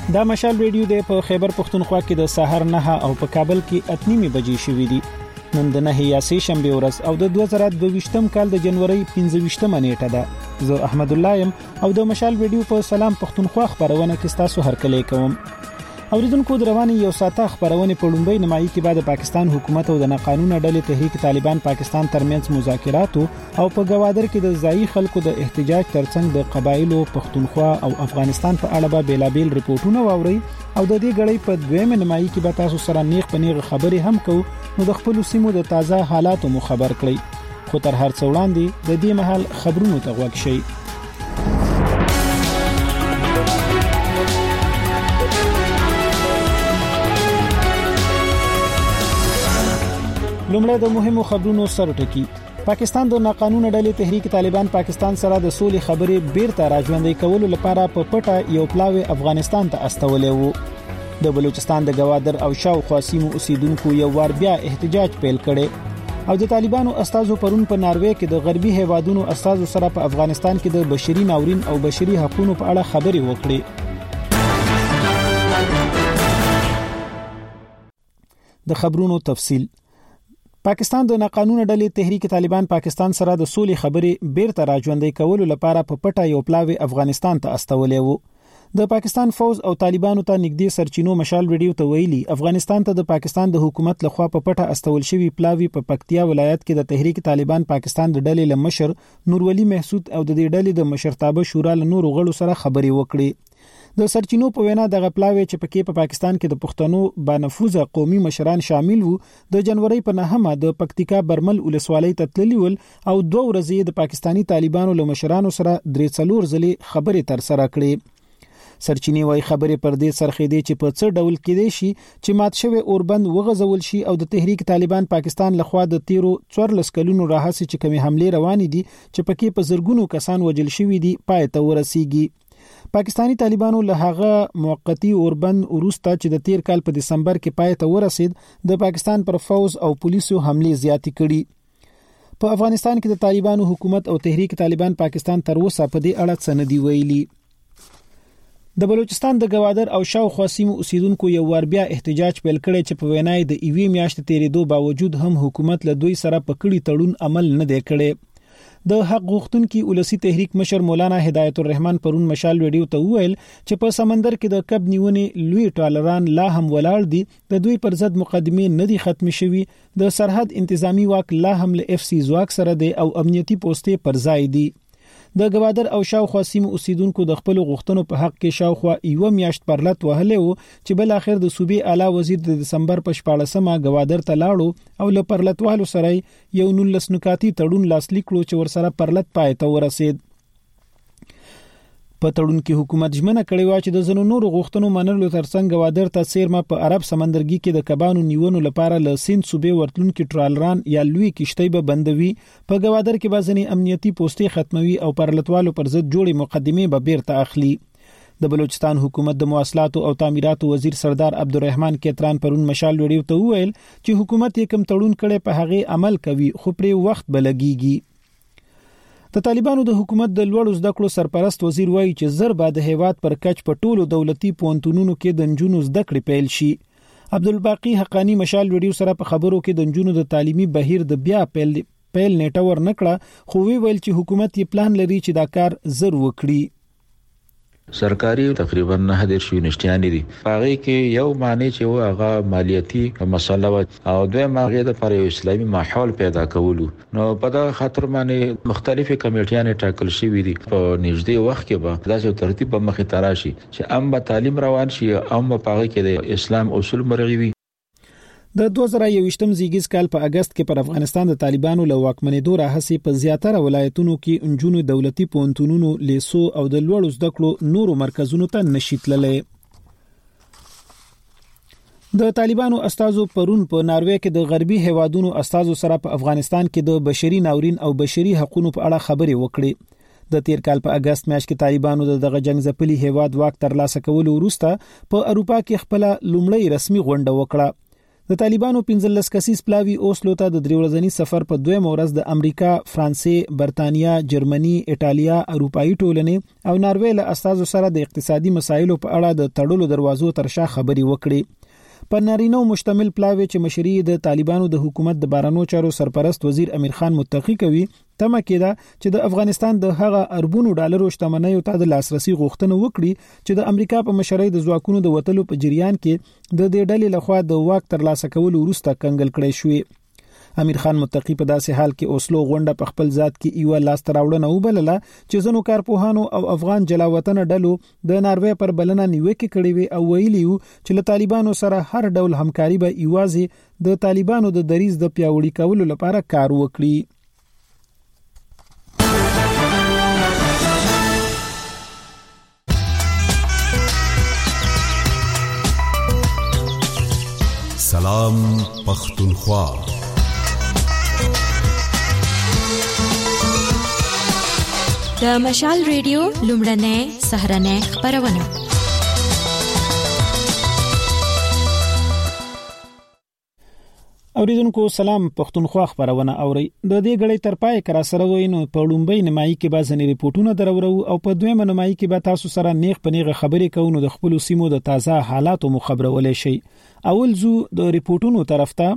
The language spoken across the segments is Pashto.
دا مشال ریډیو د په خیبر پختونخوا کې د سحر 9 او په کابل کې 8:30 بجې شوې دي. نن د 9 یا 3 شنبه ورځ او د 2022 کال د جنوري 15 نیټه ده. زه احمد الله يم او د مشال ریډیو په سلام پختونخوا خبرونه کې تاسو هرکلی کوم. اوریدونکو درواني یو ساته خبرونه په لومړی نیمایي کې بعد پاکستان حکومت او د ناقانونه ډلې تحریک طالبان پاکستان ترمنځ مذاکرات او په گوادر کې د ځایي خلکو د احتجاج ترڅنګ د قبایلو پختونخوا او افغانستان په اړه به بیلابیل ریپورتونه واوري او د دې غړي په دویمه نیمایي کې به تاسو سره نیغ پنیغ خبري هم کوو نو د خپل سیمو د تازه حالاتو مو خبر کړئ. خو تر هر څه وړاندې د دې مهال خبرونو ته غوږ شئ. لومړی د مهمو خبرونو سرټکی. پاکستان د ناقانونه ډلې تحریک طالبان پاکستان سره د سولې خبرې بیرته راځوندې کولو لپاره په پټه یو پلاوی افغانستان ته استولې وو. د بلوچستان د گوادر او شاوخوا سیمو اوسیدونکو یو وار بیا احتجاج پیل کړي او د طالبانو استازو پرون په ناروې کې د غربي هیوادونو استازو سره په افغانستان کې د بشري ناورین او بشري حقوقو په اړه خبرې وکړي. د خبرونو تفصیل. پاکستان د ناقانونه ډلې تحریک طالبان پاکستان سره د سولې خبرې بیرته راځوندې کولو لپاره په پټه یو پلاوی افغانستان ته استولې وو. د پاکستان فوز او طالبانو ته نږدې سرچینو مشال ریډیو ته ویلي افغانستان ته د پاکستان د حکومت لخوا په پټه استول شوی پلاوی په پکتیا ولایت کې د تحریک طالبان پاکستان د ډلې لمشر نورولي محسود او د دې ډلې د مشرتابه شورا له نورو غړو سره خبرې وکړي. د سرچینو په وینا د غپلاوي چې پکې په پاکستان کې د پښتنو بانفوذه قومي مشران شامل وو د جنوري په 9 د پکتیکا برمل ولسوالۍ ته تللی ول او 2 ورځې د پاکستانی طالبانو له مشرانو سره 3 ځلې خبرې تر سره کړې. سرچینی وای خبرې پر دې سرخېدې چې په څه ډول کې دي شي چې مات شوی اوربند وغځول شي او د تحریک طالبان پاکستان لخوا د 14 کلونو راهسي چې کومې حمله روانې دي چې پکې په زرګونو کسان وجل شوی دي پای ته ورسیږي. پاکستانی طالبانو له هغه موقتی اوربند وروسته چې د 13 کال په دسمبر کې پای ته ورسید د پاکستان پر فوز او پولیسو حمله زیاتې کړي. په افغانستان کې د طالبانو حکومت او تحریک طالبان پاکستان تر اوسه په دې اړه څه نه دی ویلي. د بلوچستان د گوادر او شاوخوا سیمو اوسیدونکو یو وار بیا احتجاج پیل کړي چې په وینای د ایوي میاشتې تیریدو باوجود هم حکومت له دوی سره په کړي تړون عمل نه دی کړی. د حق غوښتونکو ولسی تحریک مشر مولانا هدایت الرحمن پرون مشال ریډیو ته ویل چې په سمندر کې د کب نیونې لوی ټالران لا هم ولاړ دي د دوی پر ضد مقدمه نه دي ختم شوي د سرحد انتظامی واک لا هم له اف سی ځواک سره دی او امنیتي پوسټې پر ځای دي. د گوادر او شاوخوا سیمو اوسیدونکو د خپل غوښتنو په حق کې شاوخوا یو میاشت پرلط وهلې وو چې بل اخر د صوبې اعلی وزیر د دسمبر په 14مه گوادر ته لاړو او له پرلطوالو سره یو 19 نکاتی تړون لاسلیک کړو چې ورسره پرلط پای ته ورسید. په تړون کې حکومت ژمنه کړې و چې د زنو نورو غوښتنو منلو ترڅنګ گوادر ته سیرما په عرب سمندرګي کې د کبانو نیونو لپاره له سین صوبې ورتلونکو ټرالران یا لوی کشتۍ به بندوي. په گوادر کې بازنی امنیتي پوسټې ختموي او پرلطوالو پر ضد جوړې مقدمه به بیرته اخلي. د بلوچستان حکومت د مواصلات او تعمیرات وزیر سردار عبدالرحمن کیتران پرون مشال ویډیو ته ویل چې حکومت یې کوم تړون کړي په هغه عمل کوي خو پرې وخت بلګيږي. د طالبانو د حکومت د لوړو زده کړو سرپرست وزیر وایي چې زر بعد هیواد پر کچ په ټولو دولتي پوهنتونونو کې د نجونو زده کړې پیل شي. عبدالباقی حقانی مشال ویډیو سره په خبرو کې د نجونو د تعلیمي بهیر د بیا پیل نیټه ور نکړه خو ویل چې حکومت یې پلان لري چې دا کار زر وکړي. سرکاري تقریبا 9 یونیورسيټیانې دي. هغه کې یو معنی چې هغه مالیاتي مسله او دوی ماغه د پر اسلامي ماحول پیدا کولو نو په دا خاطر باندې مختلفه کمیټیانې ټاکل شوې دي. په نږدې وخت کې به داسې ترتیب په مخې ته راشي چې ام به تعلیم روان شي ام په هغه کې د اسلام اصول مرغوي. د 2021م زیږیز کال په اگست کې پر افغانستان د طالبانو له واکمنېدو راهسي په زیاتره ولایتونو کې انجونو دولتي پوهنتونونو لیسو او د لوړو زده کړو نورو مرکزونو ته نشي تللی. د طالبانو استازو پرون په ناروې کې د غربي هیوادونو استازو سره په افغانستان کې د بشري ناورین او بشري حقوقو په اړه خبرې وکړې. د 13 کال په اگست میاشت کې طالبانو دغه جنگ ځپلي هیواد واک ترلاسه کولو وروسته په اروپا کې خپل لومړی رسمي غونډه وکړه. د طالبانو 15 کسیز پلاوی اوسلو ته د 3 ورځنی سفر په دویم ورځ د امریکا، فرانسې، برتانیا، جرمني، ایټالیا، اروپאי ټولنې او ناروې له استازو سره د اقتصادي مسایلو په اړه د تړلو دروازو ترشا خبري وکړي. په نارینو مشتمل پلاوی چې مشري د طالبانو د حکومت د بارانو چارو سرپرست وزیر امیر خان متقی کوي، تمه کېده چې د افغانستان د هغه اربونو ډالرو شتمنیو ته د لاسرسي غوښتنه وکړي چې د امریکا په مشرۍ د ځواکونو د وټلو په جریان کې د دې ډلې لخوا د واک ترلاسه کولو وروسته کنګل کړي شوې. امیر خان متقی په داسې حال کې اوسلو غونډه په خپل ذات کې یو لاس تراوړنه وبلله چې ځنو کارپوهانو او افغان جلاوطن ډلو د ناروې پر بلنه نیوکه کړې وي او ویلي وو چې له طالبانو سره هر ډول همکاري به ایوازي د طالبانو د دریز د پیاوړي کولو لپاره کار وکړي. سلام پختونخوا. د مشال ریډیو لومړنۍ سهرنۍ خبرونه. اوریدونکو سلام پختونخوا خبرونه اوري. د دې غړې تر پای کرا سره وینو په لومبۍ نمایي کې به ځنې ریپورتونه درورو او په دویمه نمایي کې به تاسو سره نیغ پنیغه خبرې کوو د خپل سیمو د تازه حالاتو مخبرولې شي. اول زو د ریپورتونو طرف ته.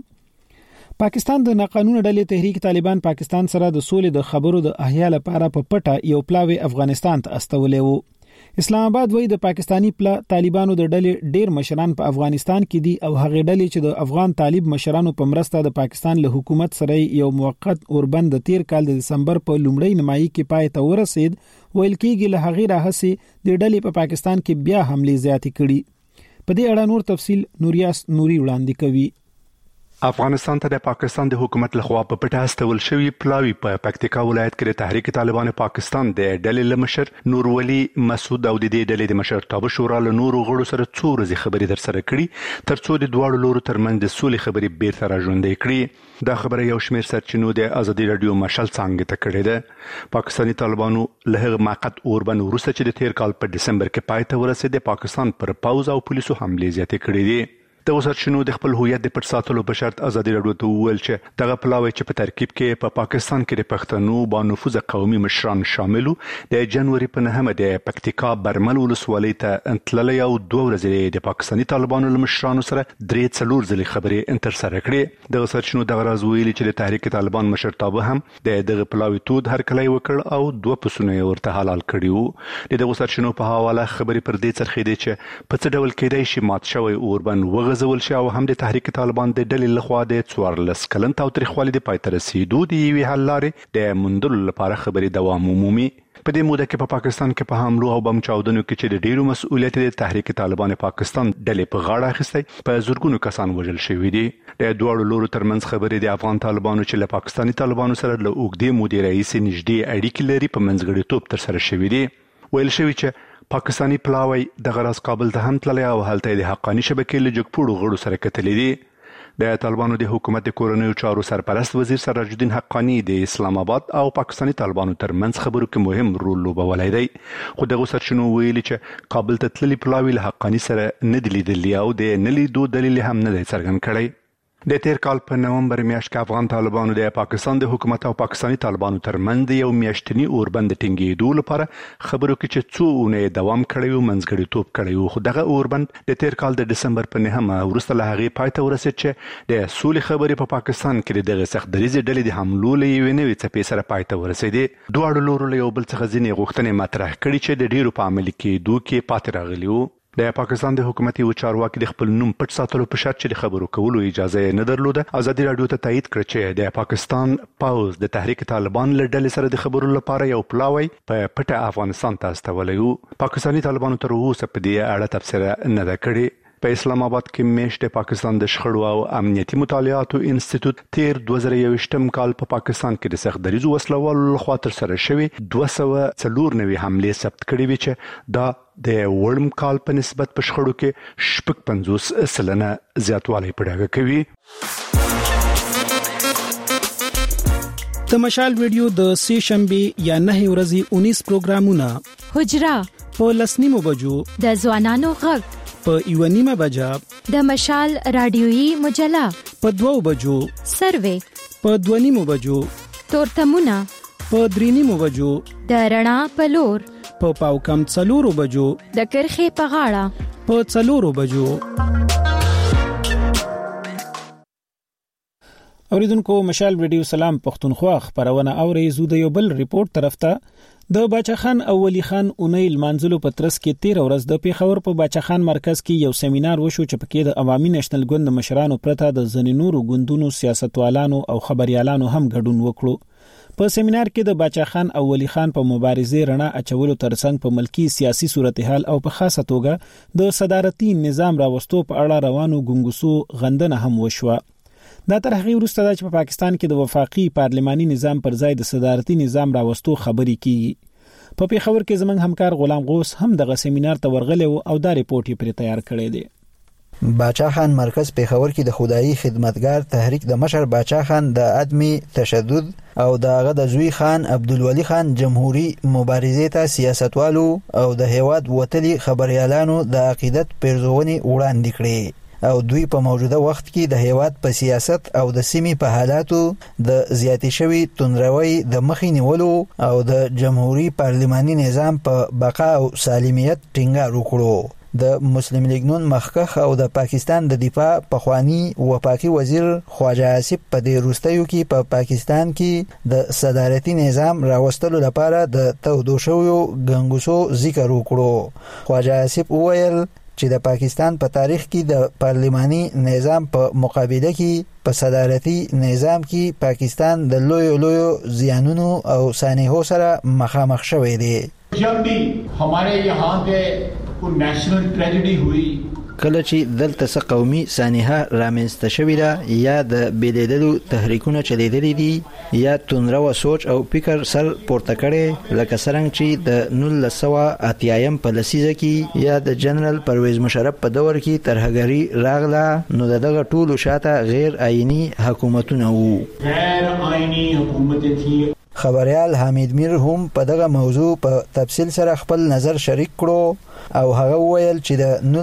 پاکستان د ناقانونه ډلې تحریک طالبان پاکستان سره د سولې د خبرو د احیا لپاره په پټه یو پلاوی افغانستان ته استولې وو. اسلام آباد وایي د پاکستانی طالبانو د ډلې ډیر مشران په افغانستان کې دي او هغه ډلې چې د افغان طالب مشرانو په مرسته د پاکستان له حکومت سره یو موقت اوربند د 13 کال د دسمبر په لومړۍ نمایي کې پای ته ورسید، ویل کېږي له هغه راهسي د ډلې په پاکستان کې بیا حمله زیاتې کړي. په دې اړه نور تفصیل نوریاس نوري وړاندې کوي. افغانستان ته د پاکستان د حکومت لخوا په پټه استول شوی پلاوی په پکتیکا ولایت کې د تحریک طالبان پاکستان د ډلې لمشر نور ولی مسعود او د دې ډلې د مشرتابه شورا له نورو غړو سره څو ورځې خبرې در سره کړي ترڅو د دواړو لورو ترمنځ د سولې خبرې بیرته راژوندې کړي. دا خبره یو شمېر سرچینو د ازادي رادیو مشال څنګه ته کړې ده. پاکستانی طالبانو له هغه موقت اوربند وروسته چې د 13 کال په دسمبر کې پای ته ورسېد، د پاکستان پر پوز او پولیسو حمله زیاتې کړې دي. د وسرچینو د خپل هویت د پټ ساتلو په شرط ازادي رادیو ته وویل چې دغه پلاوی چې په ترکیب کې په پاکستان کې د پښتنو با نفوذ قومي مشران شاملو د جنوري په 9 د پکتیکا برمل ولسوالۍ ته انتلل یو 2 ورځې د پاکستانی طالبانو له مشرانو سره 3-4 ځلې خبرې انتر سره کړې. د وسرچینو دغه راز ویلي چې د تحریک طالبان مشرتابه هم دغه پلاوی تود هرکلی وکړ او 2 پسونه ورته حلال کړي وو. د وسرچینو په حواله خبرې پر دې څرخېدې چې په څه ډول کېدای شي مات شوی اوربند غزول شي او هم د تحریک طالبان د ډلې لخوا د 14 کلن تاوتریخوالي د پای ته رسیدو د یوې حل لارې د موندلو لپاره خبرې دوام ومومي. په دې موده کې په پاکستان کې په حملو او بم چاودنو کې چې د ډیرو مسؤلیت د تحریک طالبان پاکستان ډلې په غاړه اخیستی په زورګونو کسان وژل شوي دي. د دوړو لورو ترمنځ خبرې د افغان طالبانو چې له پاکستانی طالبانو سره له اوږدې مودې راهیسې نږدې اړیکې لري په منځګړیتوب تر سره شوي دي. ویل شوي چې پاکستانی پلاوی د غرض کابل ته هم تللی او هلته د حقانی شبکې له جګپوړو غړو سره کتلې دي. د طالبانو د حکومت د کورنیو چارو سرپرست وزیر سراج الدین حقانی د اسلام آباد او پاکستانی طالبانو ترمنځ خبرو کې مهم رول لوبولی دی، خو دغه سرچینو ویلي چې کابل ته تللی پلاوی له حقانی سره نه دی لیدلی او د نه لیدو دلیل هم نه دی څرګند کړی. د 13 کال په نومبر میاشت کې افغان طالبانو د پاکستان د حکومت او پاکستانی طالبانو ترمنځ یو میاشتنی اوربند ټینګېدو لپاره خبرو کې چې څو اونۍ دوام کړی و منځګړیتوب کړی و، خو دغه اوربند د 13 کال د دسمبر په 9 وروسته له هغې پای ته ورسېد چې د سولې خبرې په پاکستان کې دغه سخت دریځې ډلې د حملو له یوې نوې څپې سره پای ته ورسېدې. دواړو لورو له یو بل څخه ځینې غوښتنې مطرح کړي چې د ډیرو په عملي کېدو کې پاتې راغلي وو. د پاکستان د حکومت یو چارواکي د خپل نوم پټ ساتلو په شرط چې د خبرو کولو اجازه نه درلوده ازادي رادیو ته تایید کړ چې د پاکستان پوز د تحریک طالبان له ډلې سره د خبرو لپاره یو پلاوی په پټه افغانستان ته استولی وو. پاکستانی طالبانو تر اوسه په دې اړه تبصره نه ده کړې. په اسلام آباد کې میشت پاکستان د شخړو او امنیتي مطالعاتو انسټیټیوټ تیر 2021 کال په پاکستان کې د سخت دریځو وسلوالو لخوا تر سره شوی 294 حملې ثبت کړې وي چې دا د وړم کال په نسبت په شخړو کې 50% زیاتوالی په ډاګه کوي. د مشال ویډیو د سې شنبه یا 9 ورځې 19 پروګرامونه حجره په لسنیمو بجو د ځوانانو غږ په 1:30 بجه د مشال رادیويي مجله په 2 بجو سروې په 2:30 بجو تورتمونه په 3:30 بجو د رڼا په لور په پاو کم 4 بجو د کرخې په غاړه په 4 بجو. اوریدونکو مشال رادیو سلام پښتونخوا خبرونه اوري زو د یو بل ریپورت طرف ته د باچاخان او ولی خان اونیل منځلو پترس کې 13 ورځ د پیښور په باچاخان مرکز کې یو سیمینار وشو چې پکې د عوامي نېشنل ګوند مشرانو پرته د زنینورو ګوندونو سیاستوالانو او خبريالانو هم ګډون وکړو. په سیمینار کې د باچاخان او ولی خان په مبارزې رڼا اچولو ترڅنګ په ملکی سیاسي صورتحال او په خاصه توګه د صدارتي نظام راوستو په اړه روانو ګنګوسو غندنه هم وشوه. دا تر هغه وروسته چې په پاکستان کې د وفاقي پارلماني نظام پر ځای د صدارتي نظام راوستو خبري کیږي. په پیښور کې زمنګ همکار غلام غوث هم دغه سیمینار ته ورغلی او دا ریپورت یې پر تیار کړی دی. باچاخان مرکز پیښور کې د خدایي خدمتګار تحریک د مشر باچاخان د عدمي تشدد او دغه د زوی خان عبدالولی خان جمهوریت مبارزې ته سیاستوالو او د هیواد وتلي خبريالانو د عقیدت پیرزونې وړاندې کړې او دوی په موجوده وخت کې د هیواد په سیاست او د سیمې په حالاتو د زیاتې شوی توندروي د مخې نیولو او د جمهوریت پارلماني نظام په بقا او سالمیت ټینګار وکړو. د مسلم لیگ نون مخکخ او د پاکستان د دفاع پخوانی وفاقي وزیر خواجه آصف په دې وروستیو کې په پاکستان کې د صدارتي نظام راوستلو لپاره د تودو شویو ګنګوسو ذکر وکړو. خواجه آصف وویل چې د پاکستان په تاریخ کې د پارلماني نظام په مقابله کې په صدارتي نظام کې پاکستان د لویو زیانونو او سانحو سره مخامخ شوی دی. जब भी हमारे यहाँ पे कोई नेशनल ट्रेजेडी हुई کله چې دلته څه قومي سانحه رامنځته شوې ده یا د بیلیدلو تحریکونه چلیدلي دي یا توندرو سوچ او فکر سر پورته کړي لکه څنګه چې د 1980 په لسیزه کې یا د جنرال پرویز مشرف په دور کې ترهګری راغله نو دغه ټولو شاته غیر آئینی حکومتونه وو. غیر آئینی حکومت تھی. خبريال حمید میر هم په دغه موضوع په تفصیل سره خپل نظر شریک کړو او هغه ویل چې د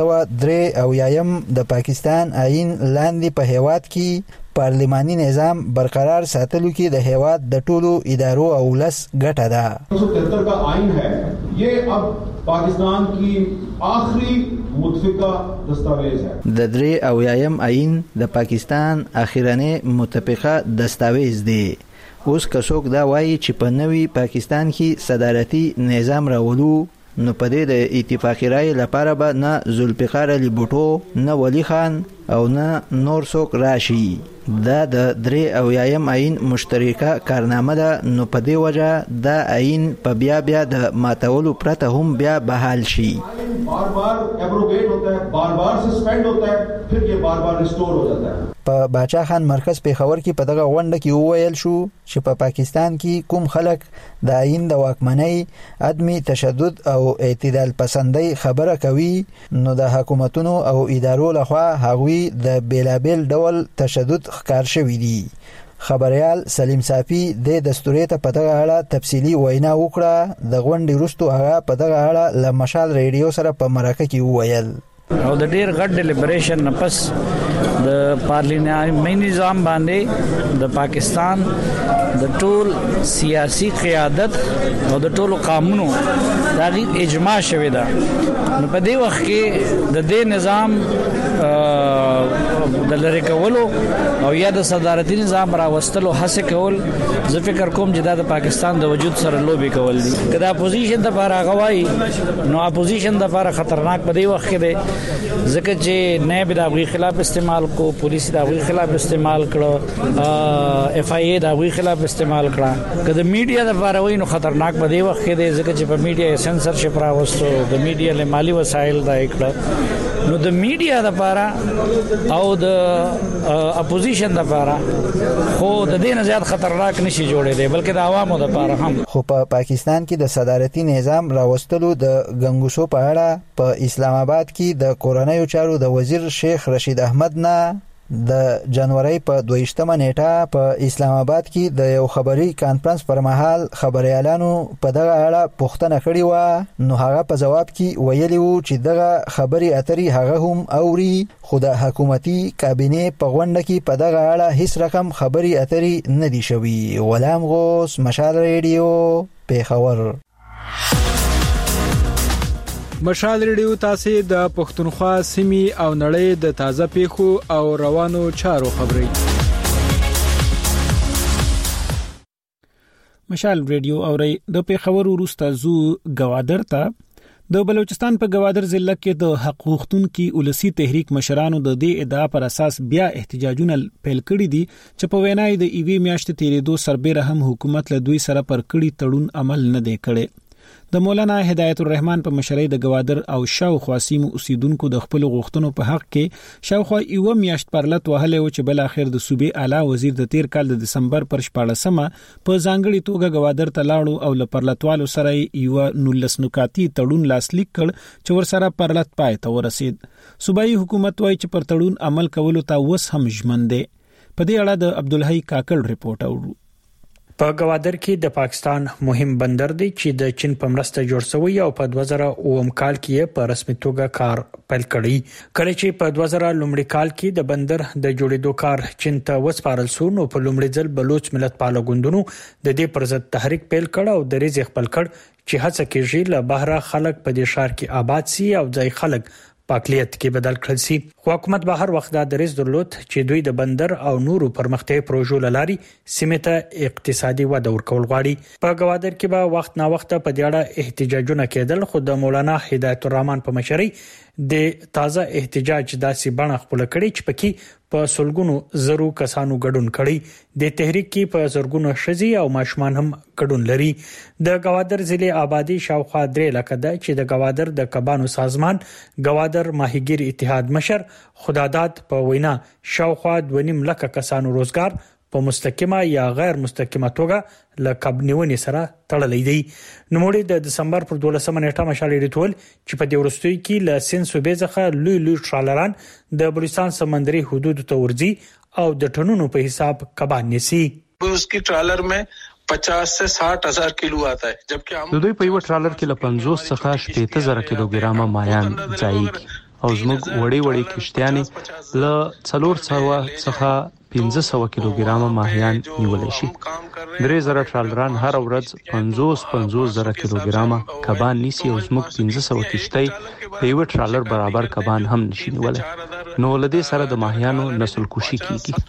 1903 د پاکستان آئین لاندې په هیواد کې پارلماني نظام برقرار ساتلو کې د هیواد د ټولو ادارو او ولس ګټه ده. 1973 کا آئین ہے یہ اب پاکستان کی آخری متفقہ دستاویز ہے. د 3 آئین د پاکستان اخیرنی متفقه دستاویز دی. اوس که څوک دا وایي چې په نوي پاکستان کې صدارتي نظام راولو نو په دې د اتفاقی رای لپاره به نه ذوالفقار علي بوټو نه ولی خان او نه نور څوک راشي. دا د 3 آئین مشترکه کارنامه ده نو په دې وجه دا آئین په بیا د ماتولو پرته هم بیا بحال شي. بار ایبروگیٹ ہوتا ہے, بار سسپینڈ ہوتا ہے, پھر یہ بار ریسٹور ہو جاتا ہے. په باچاخان مرکز پیښور کې په دغه غونډه کې وویل شو چې په پاکستان کې کوم خلک د آئین د واکمنۍ عدمي تشدد او اعتدال پسندۍ خبره کوي نو د حکومتونو او ادارو لخوا هغوی د بیلابل ډول تشدد ښکار شوي دي. خبريال سلیم صافي د دستوري ته په دغه اړه تفصیلی وینا وکړه. د غونډې وروسته هغه په دغه اړه له مشال ریډیو سره په مرکه کې وویل او د ډیر غټ ډیلیبریشن نفس د پارلیماني نظام باندې د پاکستان د ټول سیاسي قیادت او د ټولو قانونو د اجماع شوه ده. نو په دې وخت کې د دې نظام د لری کولو او یا د صدارتي نظام راوستلو هڅه کول زه فکر کوم چې د پاکستان د وجود سره لوبي کول دي. کله اپوزیشن د لپاره غوايي نو اپوزیشن د لپاره خطرناک په دې وخت کې دی ځکه چې نه به د غوی خلاف استعمال کو, پولیس د غوی خلاف استعمال کړو, اف آی ای د غوی خلاف استعمال کړه. کله میډیا د لپاره وای نو خطرناک په دې وخت کې دی ځکه چې په میډیا سنسرشپ راوستو, د میډیا له مالی وسایل دا کړه. نو د میډیا د لپاره او د اپوزیشن د لپاره خو د دې نه زیات خطرناک نشي جوړې دی بلکې د عوامو د لپاره هم. خو په پاکستان کې د صدارتي نظام راوستلو د ګنګوسو په اړه په اسلام آباد کې د کورنیو چارو د وزیر شیخ رشید احمد نه د جنوري په 22مه نیټه په اسلام آباد کې د یو خبري کانفرنس پر مهال خبريالانو په دغه اړه پوښتنه کړې و، نو هغه په جواب کې ویلي وو چې دغه خبري اترې هغه هم اوري، خو د حکومتي کابینه په غونډه کې په دغه اړه هیڅ رقم خبري اترې نه دي شوي. غلام غوث، مشال ریډیو، پیښور. مشال ریډیو تاسو د پښتونخوا سیمې او نړۍ د تازه پیښو او روانو چارو خبري. مشال ریډیو اوري د پیښور وروسته زو گوادر ته. د بلوچستان په گوادر ضلع کې د حق غوښتونکو ولسی تحریک مشرانو د دې ادعا پر اساس بیا احتجاجونه پیل کړي دي چې په وینای د ایوي میاشتې تیرېدو سربېره هم حکومت له دوی سره پر کړي تړون عمل نه دی کړی. د مولانا هدایت الرحمن په مشرۍ د گوادر او شاوخوا سیمو اوسیدونکو د خپل غوښتنو په حق کې شاوخوا یو میاشت پرلط وهله او چې بل اخر د صوبې اعلی وزیر د تیر کال د دسمبر پر 14مه په ځانګړي توګه گوادر ته لاړو او له پرلطوالو سره یو 19 نکاتی تړون لاسلیک کړ چې ورسره پرلط پای ته ورسید. صوبایي حکومت وايي چې پر تړون عمل کولو ته وس هم ژمن دی. په دې اړه د عبدالحی کاکل ریپورت اورو. په گوادر کې د پاکستان مهم بندر دی چې د چین په مرسته جوړ شوی او په 2009 کال کې په رسمي توګه کار پیل کړی. کله چې په 2000 لومړي کال کې د بندر د جوړېدو کار چین ته وسپارل شو، نو په لومړي ځل بلوچ ملت پالو ګوندونو د دې پر ضد تحریک پیل کړ او د ریز خپل کړ چې هڅه کوي له بهره خلک په دې شهر کې آباد سي او ځای خلک پاکلیت کې بدل کړل شي. حکومت به هر وخت د دریز درلود چې دوی د بندر او نورو پرمختیا پروژو لاري سیمه ته اقتصادي وده ورکول غواړي. په گوادر کې به وخت نا وخت په دې اړه احتجاجونه کېدل، خو د مولانا هدایت الرحمن په مشرۍ د تازه احتجاج داسې بڼه خپل کړي چې پکې په سلګونو زرو کسانو ګډون کړي. د تحریک کې په زرګونو شذي او ماشومان هم ګډون لري. د گوادر ضلع آبادی شاوخوا 3 لکه ده چې د گوادر د کبانو سازمان گوادر ماهیګیر اتحاد مشر خداداد په وینا شاوخوا 2.5 لک کسانو روزګار په مستقیمه یا غیر مستقیمه توګه له کبنیونی سره تړلې دي. نوموړي د دسمبر پر 12مه نیټه مشال ډیټول چې په دې ورستوي کې له سین صوبې څخه لوی ټرالران د بلوچستان سمندري حدود ته ورځي او د ټنونو په حساب کبان نيسي. उसकी ट्रॉलर में 50 से 60 हजार किलो आता है, जबकि हम دوی په یو ټرالر کې له 50 څخه 60,000 کیلوګرام مایان ځایږي او زموږ وړي کشتیانې له 400 څخه 1500 کیلوګرام ماهیان نیولای شي. 3000 ټرالران هر ورځ 50,000 کیلوګرام کبان نیسي او زموږ 1500 کشتۍ په یو ټرالر برابر کبان هم نشي نیولای. نو لدې سره د ماهیانو نسل کشي کیږي.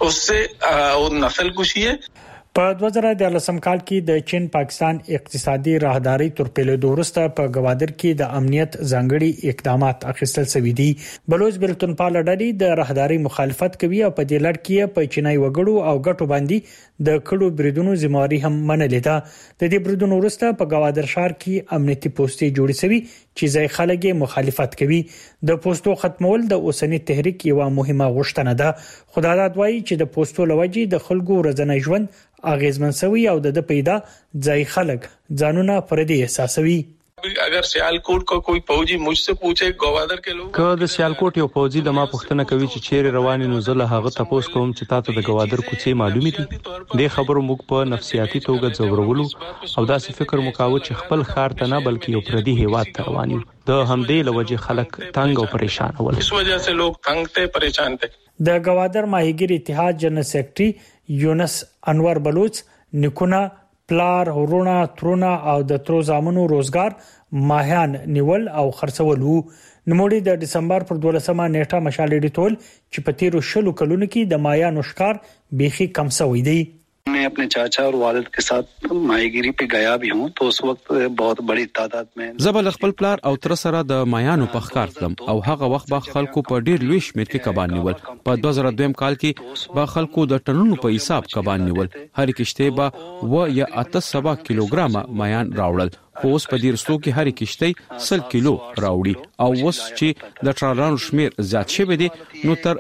उससे नस्ल कुशी है. په 2013 کال کې د چین پاکستان اقتصادي راهداري تر پیلېدو وروسته په گوادر کې د امنیت ځانګړي اقدامات اخیستل شوي دي. بلوچ بلتون پال ډلې د راهداري مخالفت کوي او په دې لړ کې په چینای وګړو او ګټو باندې د کډو بریدونو ذمہواری هم منلې ده. د دې بریدونو وروسته په گوادر ښار کې امنیتي پوسټې جوړې شوي چې ځای خلک مخالفت کوي. د پوسټو ختمول د اوسنی تحریک یو مهمه غوښتنه ده. خداداد وایي چې د پوسټو لوجې د خلکو ورځنی ژوند اغیزمن سوي او د پیدا ځای خلک ځانونه پردي احساسوي. اگر سیالکوټ کو کوئی فوجي مجھसे پوچھے گوادر کے لوگ که د سیالکوټ یو فوجي د ما پوښتنه کوي چې چیرې رواني نو زله هغه تاسو کوم چې تاسو د گوادر کوڅې معلومي دي. د خبرو موږ په نفسیاتي توګه ځورولو او داسې فکر مکاوه چې خپل خار ته نه بلکې یو پردي هیواد ته رواني. د همدې لوجه خلک تنگ او پریشان ول. اس وجہ سے لوگ تنگ ته پریشان ته. د گوادر ماهیګیر اتحاد جنرال سیکرټري یونس انور بلوچ نکونه پلار ورونه ترونه او د ترو زامنو روزګار ماهیان نیول او خرڅول وو. نوموړي د دسمبر پر 12مه نیټه مشال ډیټول چې په تیرو شلو کلونو کې د ماهیانو ښکار بيخي کم شوی دی. मैं अपने चाचा और वालिद के साथ माहीगिरी पे गया भी हूं तो उस वक्त बहुत बड़ी तादाद में زبل خپل پلار او تر سره د مایانو په ښکار تلم او هغه وخت به خلکو په ډیر لوی شمېر کې کبان نیول. په 2002 کال کې به خلکو د ټنونو په حساب کبان نیول. هر کشته به و یا 800 کیلوګرام مایان راوړل. اوس په دې رستو کې هر کشته 100 کیلو راوړي او اوس چې د ټرالرانو شمیر زیات شوی دی نو تر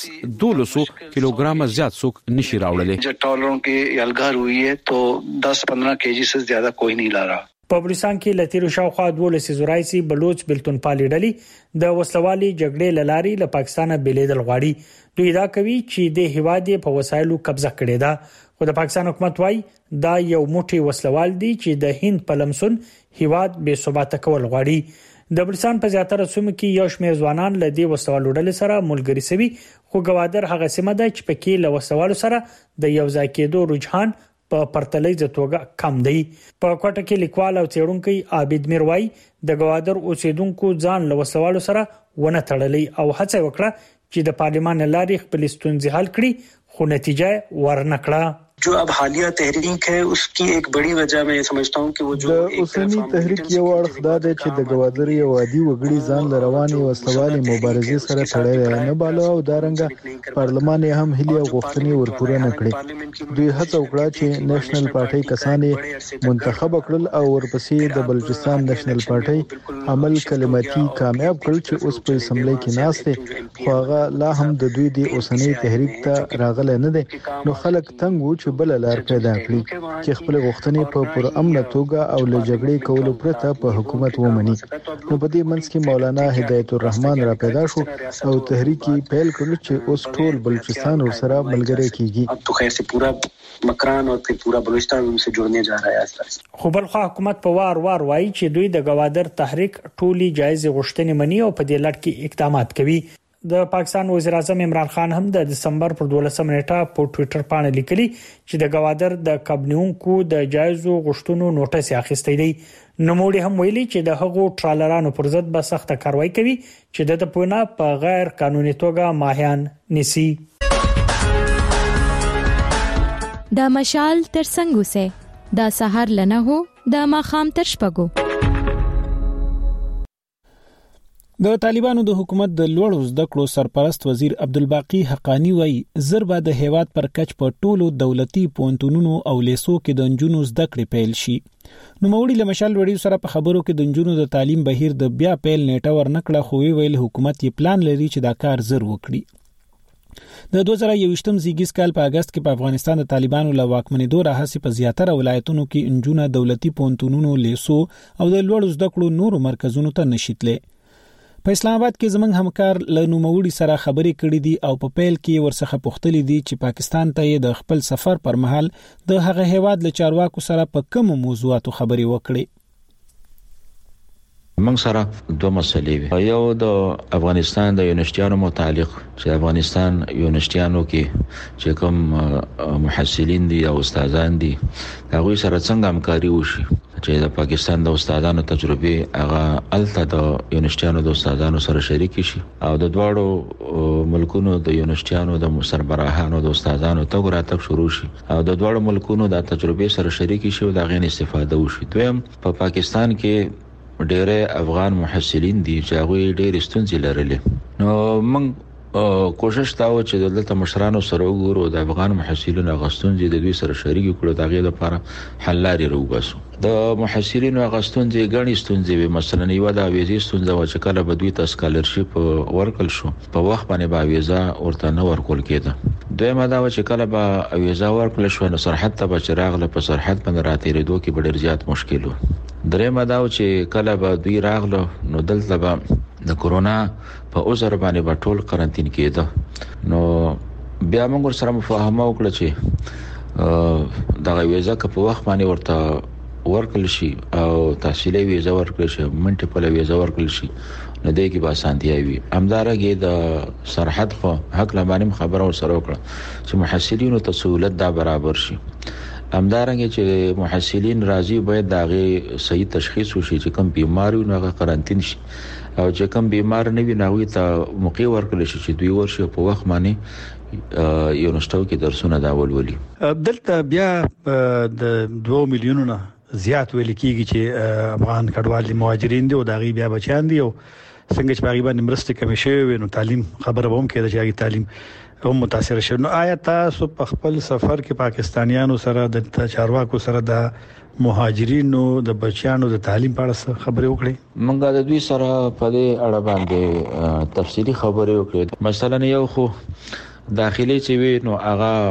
200 کیلوګرام زیات څوک نشي راوړلی. जो ट्रॉलरों की यलगार हुई है तो 10-15 केजी से ज्यादा कोई नहीं ला रहा. په بلوچستان کې لتیرو شاوخوا 12 زورایسي بلوچ بلتون پالي ډلې د وسلوالي جګړې للاري له پاکستانه بلیدل غواړي دوی دا کوي چې د هیواد په وسایلو قبضه کړي ده خو د پاکستان حکومت وايي دا یو موټي وسلوال دي چې د هند په لمسون هیواد بے ثباته کول غواړي د بلوچستان په زیاتره سیمو کې یو شمېر ځوانان له دې وسلوالو ډلې سره ملګري سوي خو ګوادر هغه سیمه ده چې پکې له وسلوالو سره د یو ځای کېدو رجحان په پرتلې توګه کم دی په کوټه کې لیکوال او څېړونکو عابد میروای د ګوادر اوسیدونکو ځان له وسلوالو سره ونه تړلې او هڅه وکړه چې د پارلمان لارې خپل ستونزې حل کړي خو نتیجه ورنکړه जो अब हालिया तहरीक है उसकी एक बड़ी वजह मैं समझता हूं कि वो जो اوسنی تحریک یو اړخ دا دی چې د ګوادر یو عادي وګړي ځان له رواني وسلوالي مبارزې سره تړلې نه باله او دارنګه پارلمان یې هم هلي او غوښتنې ورپورې نه کړې دوی هڅه وکړه چې نېشنل پارټي کسانې منتخب کړل او ورپسې د بلوچستان نېشنل پارټي عمل کلماتي کامیاب کړ چې اوس په اسمبلی کې ناشته خو هغه لا هم د دوی د اوسنی تحریک ته راغله نه دي نو خلک تنګ و چې بل لار پیدا کړي چې خپل غوښتنې په پر امن توګه او له جګړې کولو پرته په حکومت ومني نو په دې منځ کې مولانا هدایت الرحمن را پیدا شو او تحریک پیل کړ چې اوس ټول بلوچستان ورسره ملګری کیږي تو خیر سے پورا مکران او پورا بلوچستان ان سے جوړنے جا رہا ہے خو بل خو حکومت په وار وایي چې دوی د ګوادر تحریک ټولي جایز غوښتنې مني او په دې لړ کې اقدامات کوي د پاکستان وزیر اعظم عمران خان هم د دسمبر پر 12 نیټه په ټوئیټر باندې لیکلي چې د ګوادر د کابینونکو د جایزو غوښتنو نوټس اخیستې دي نوموړي هم ویلي چې د هغو ټرالرانو پر ضد به سخت کاروایی کوي چې د پونه په غیر قانوني توګه ماهیان نسی د مشال تر څنګه سه د سحر لنه هو د ماخام تر شپګو د طالبانو د حکومت د لوړو زده کړو سرپرست وزیر عبدالباقی حقانی وایي زربه د هیواد پر کچ په ټولو دولتي پونتونونو او لیسو کې د انجونو زده کړې پیل شي نو موري له مشال وړي سره په خبرو کې د انجونو د تعلیم بهیر د بیا پیل نیټه ورنکړه خو ویل حکومت یې پلان لري چې دا کار زر وکړي د 2021م زیږیز کال په اگست کې په افغانستان د طالبانو له واکمنېدو راهسي په زیاتره ولایتونو کې انجونه دولتي پونتونونو لیسو او د لوړو زده کړو نورو مرکزونو ته نشیتله په اسلام آباد کې زمنګ همکار له نوموړي سره خبرې کړې دي او په پیل کې ورڅخه پوښتلې دي چې پاکستان ته د خپل سفر پر مهال د هغه هیواد له چارواکو سره په کوم موضوعاتو خبرې وکړي موږ سره دوه مسلې وي یو د افغانستان د یونیورسيټانو متعلق چې افغانستان یونیورسيټانو کې چې کوم محصلین دي او استادان دي هغه سره څنګه همکاري وشي چې د پاکستان د استادانو تجربه هغه الته د یونیورسيټانو د استادانو سره شریک شي او د دواړو ملکونو د یونیورسيټانو د سربراهانو د استادانو ته راتګ شروع شي او د دواړو ملکونو د تجربه سره شریک شي او د غین استفاده وشي دویم په پاکستان کې ډېر افغان محصلین دي چې هغه ډېر ستونزې لرلې نو موږ کوشش تاو چې دلته مشرانو سره وګورو د افغان محصلینو غستونځي د دوی سره شریک کړو د غیر لپاره حل لري روباسو د محصلینو غستونځي غني ستونزې مثلا یو د ویزې ستونزه و چې کله بدوی ته سکالرشپ ورکل شو په وخت باندې با ویزا ورته نه ورکول کېده دویمه دا چې کله با ویزا ورکل شو نو سرحد ته بچراغله په سرحد باندې راتېریدو کې ډېر زیات مشکل و درېمه دا چې کله به دوی راغله نو دلته به د کورونا په اوزر باندې ټول قرنټین کېده نو بیا موږ سره مفاهمه وکړه چې دا ویزا که په وخت باندې ورته ورکل شي او تحصیلي ویزا ورکل شي منټیپل ویزا ورکل شي نو دې کې به اسانتیا وي امدارګه د سرحد خو حق لمانم خبره ور سره وکړه چې محصلینو ته سہولت دا برابر شي همدارنګه چې محصلین راځي باید داغه صحیح تشخیص وشي چې کوم بیماری نه قرنټین شي او چې کوم بیمار نه وي ناوي ته موقع ورکړل شي چې دوی ورشي په وخت باندې یو نشټو کې درسونه دا ولولي دلته بیا د 2 میلیونو نه زیات ویل کیږي چې افغان کډوال مهاجرین دي او داغي بیا بچان دي او څنګه چې باغی باندې مرسته کمی شوی نو تعلیم خبره به هم کېده چې هغه تعلیم هم متاثر شي نو آیا تاسو په خپل سفر کې پاکستانیانو سره د چارواکو سره د مهاجرینو د بچیانو د تعلیم په اړه خبرې وکړې موږ د دوی سره په دې اړه باندې تفصیلی خبرې وکړې مثلا یو خو داخلي چې وي نو هغه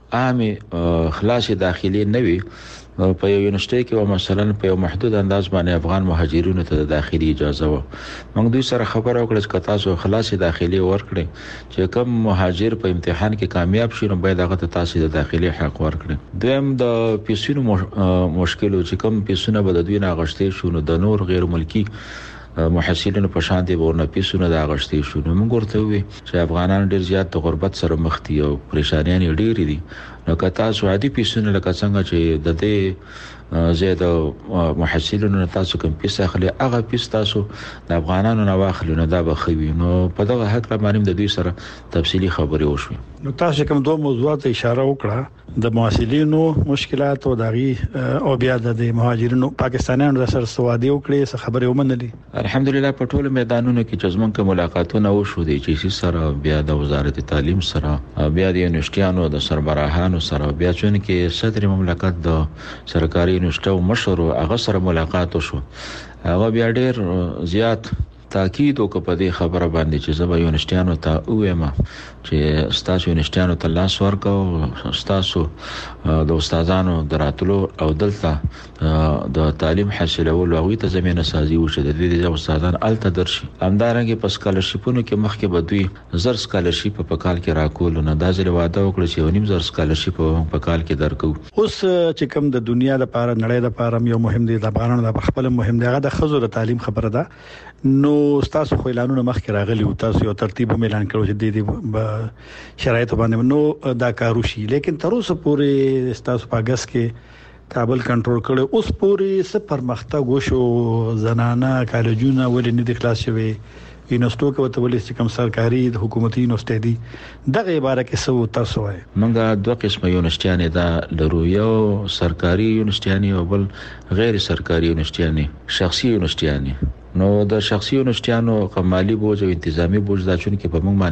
عامه خلاص داخلي نه وي په یو یونیورسيټي کې مثلا په یو محدود انداز باندې افغان مهاجرینو ته داخلي اجازه و. موږ دوی سره خبره وکړه چې تاسو خلاص داخلي ورکړي چې کوم مهاجر په امتحان کې کامیاب شي نو باید هغه ته تاسو د داخلي حق ورکړي. دویم د پیسونو مشکل چې کوم پیسونه به د دوی نه غشتي شو نو د نور غیر ملکی محصلینو په شان دي ورنه پیسونه د غشتي شو. نو موږ ورته وی چې افغانان ډیر زیات د غربت سره مخ دي او پریشانیاں ډیر دي. نو کتا سعودي پیسونه لکه څنګه چې د دې زیاده محصلینو تاسو کوم پیسه اخلي هغه پیسه تاسو د افغانانو نه واخلئ نو دا به خوي. نو په دغه حق باندې د دوی سره تفصيلي خبرې وشوي. نو تاسو کوم دوه موضوعات اشاره وکړه د محصلینو مشکلات او دغه او بیا د مهاجرینو پاکستانیانو سره سوادي وکړي خبرې ومنلې. الحمدلله په ټولو میدانونو کې چې زمونږ ملاقاتونه وشو دي چې سره بیا د وزارت تعلیم سره بیا د یونیورسيټانو د سربراهانو سره بیا چون کې صدر مملکت د سرکاري یونیورسيټو مشر هغه سره ملاقات وشو. هغه بیا ډیر زیات تاکید وکړ په دې خبره باندې چې زما یونیورسيټانو ته وایم چې ستاسو یونیورسيټانو ته لاس ورکو ستاسو د استادانو دراتلو او دلته د تعلیم حاصلولو او ته زمينه سازي وشي د دې استادان الته درشي. همدارنګه په سکالرشیپونو کې مخکې بدوي زر سکالرشیپ په کال کې راکول نو دا ځل واده وکړ چې ونیم زر سکالرشیپ په کال کې درکو. اوس چې کوم د دنیا لپاره نړۍ لپاره یو مهم دی د افغانانو د خپل مهم دی هغه د خزو د تعلیم خبره ده. نو تاسو خو اعلانونه مخکې راغلي او تاسو یو ترتیب هم اعلان کړو چې د دې شرایط باندې نو دا کارو شي لیکن تر اوسه پورې تاسو په اگست کې کابل کنټرول کړو اوس پورې څه پرمختګ وشو زنانه کالجونه ولې نه دي خلاص شوي یونیورسيټو کې وته ولې چې کوم سرکاري د حکومتي یونیورسيټي دي دغه عبارت کې څه تاسو وایي. موږ دوه قسمه یونیورسيټي دا لرو یو سرکاري یونیورسيټي او بل غیر سرکاري یونیورسيټي شخصي یونیورسيټي. نو د شخصي یونیورسيټانو قمالي بوج او انتظامی بوج دا چون کې په موږ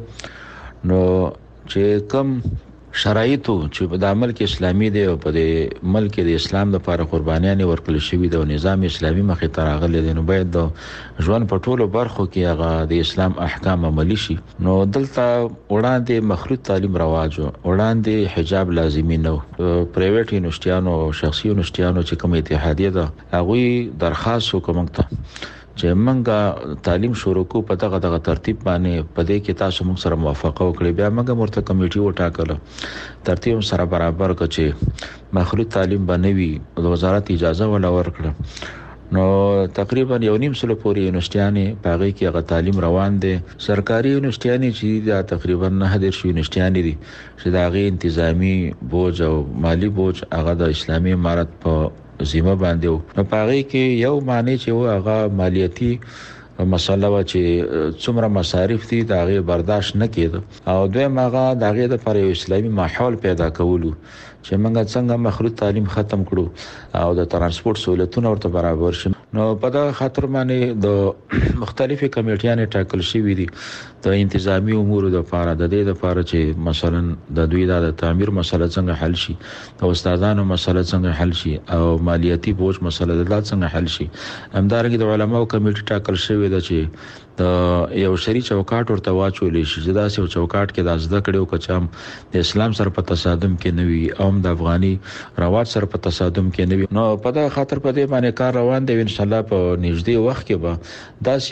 باندې نو چې کم شرایطو چې د عمل کې اسلامي دی او په د ملک د اسلام لپاره قربانیان ورکړل شوی د نظام اسلامي مخې ته راغلي دي نو باید د ژوند په ټولو برخو کې هغه د اسلام احکام عملی شي. نو دلته وړاندې مخلوط تعلیم رواج وړاندې حجاب لازمي نو پرایویټ یونیورسيټانو او شخصي یونیورسيټانو چې کوم اتحادیه ده هغه درخواست وکړه چې موږ تعلیم شروع کو په دغه ترتیب باندې په دې کې تاسو موږ سره موافقه وکړي. بیا موږ ورته کمیټي وټاکله ترتیب سره برابر کړ چې مخلوط تعلیم بنوي د وزارت اجازه ولا ورکړه. نو تقریبا یو نیم سل پورې یونیورسيټانې پاغي کې هغه تعلیم روان دي. سرکاري یونیورسيټانې چې دا تقریبا 9 یونیورسيټانې دي چې دا غي انتظامی بوج او مالی بوج هغه د اسلامي امارت په زیمه باندې نو پاره کې یو معنی چې هغه مالیاتی مسله و چې څومره مصارف دي دا غي برداشت نه کېده او دویم هغه د غي د پر اسلامي ماحول پیدا کولو چې موږ څنګه مخلوط تعلیم ختم کړو او د ترانسپورت سہولتونه ورته برابر شي. نو په دا خاطر باندې د مختلفو کمیټیانو ټاکل شوی دي د انتظامی امور د لپاره د دې لپاره چې مثلا د دوی د تعمیر مسله څنګه حل شي او استادانو مسله څنګه حل شي او مالیاتی بوج مسله د څنګه حل شي. همدارنګه د علماو کمیټه ټاکل شوی ده چې د یو شری چوکاټ ورته واچول شي چې دا یو چوکاټ کې د زده کړو کچام د اسلام سره په تصادم کې نوي او د افغاني رواج سره په تصادم کې نوي. نو په دا خاطر په دې باندې کار روان دی ان شاء الله په نږدې وخت کې به داس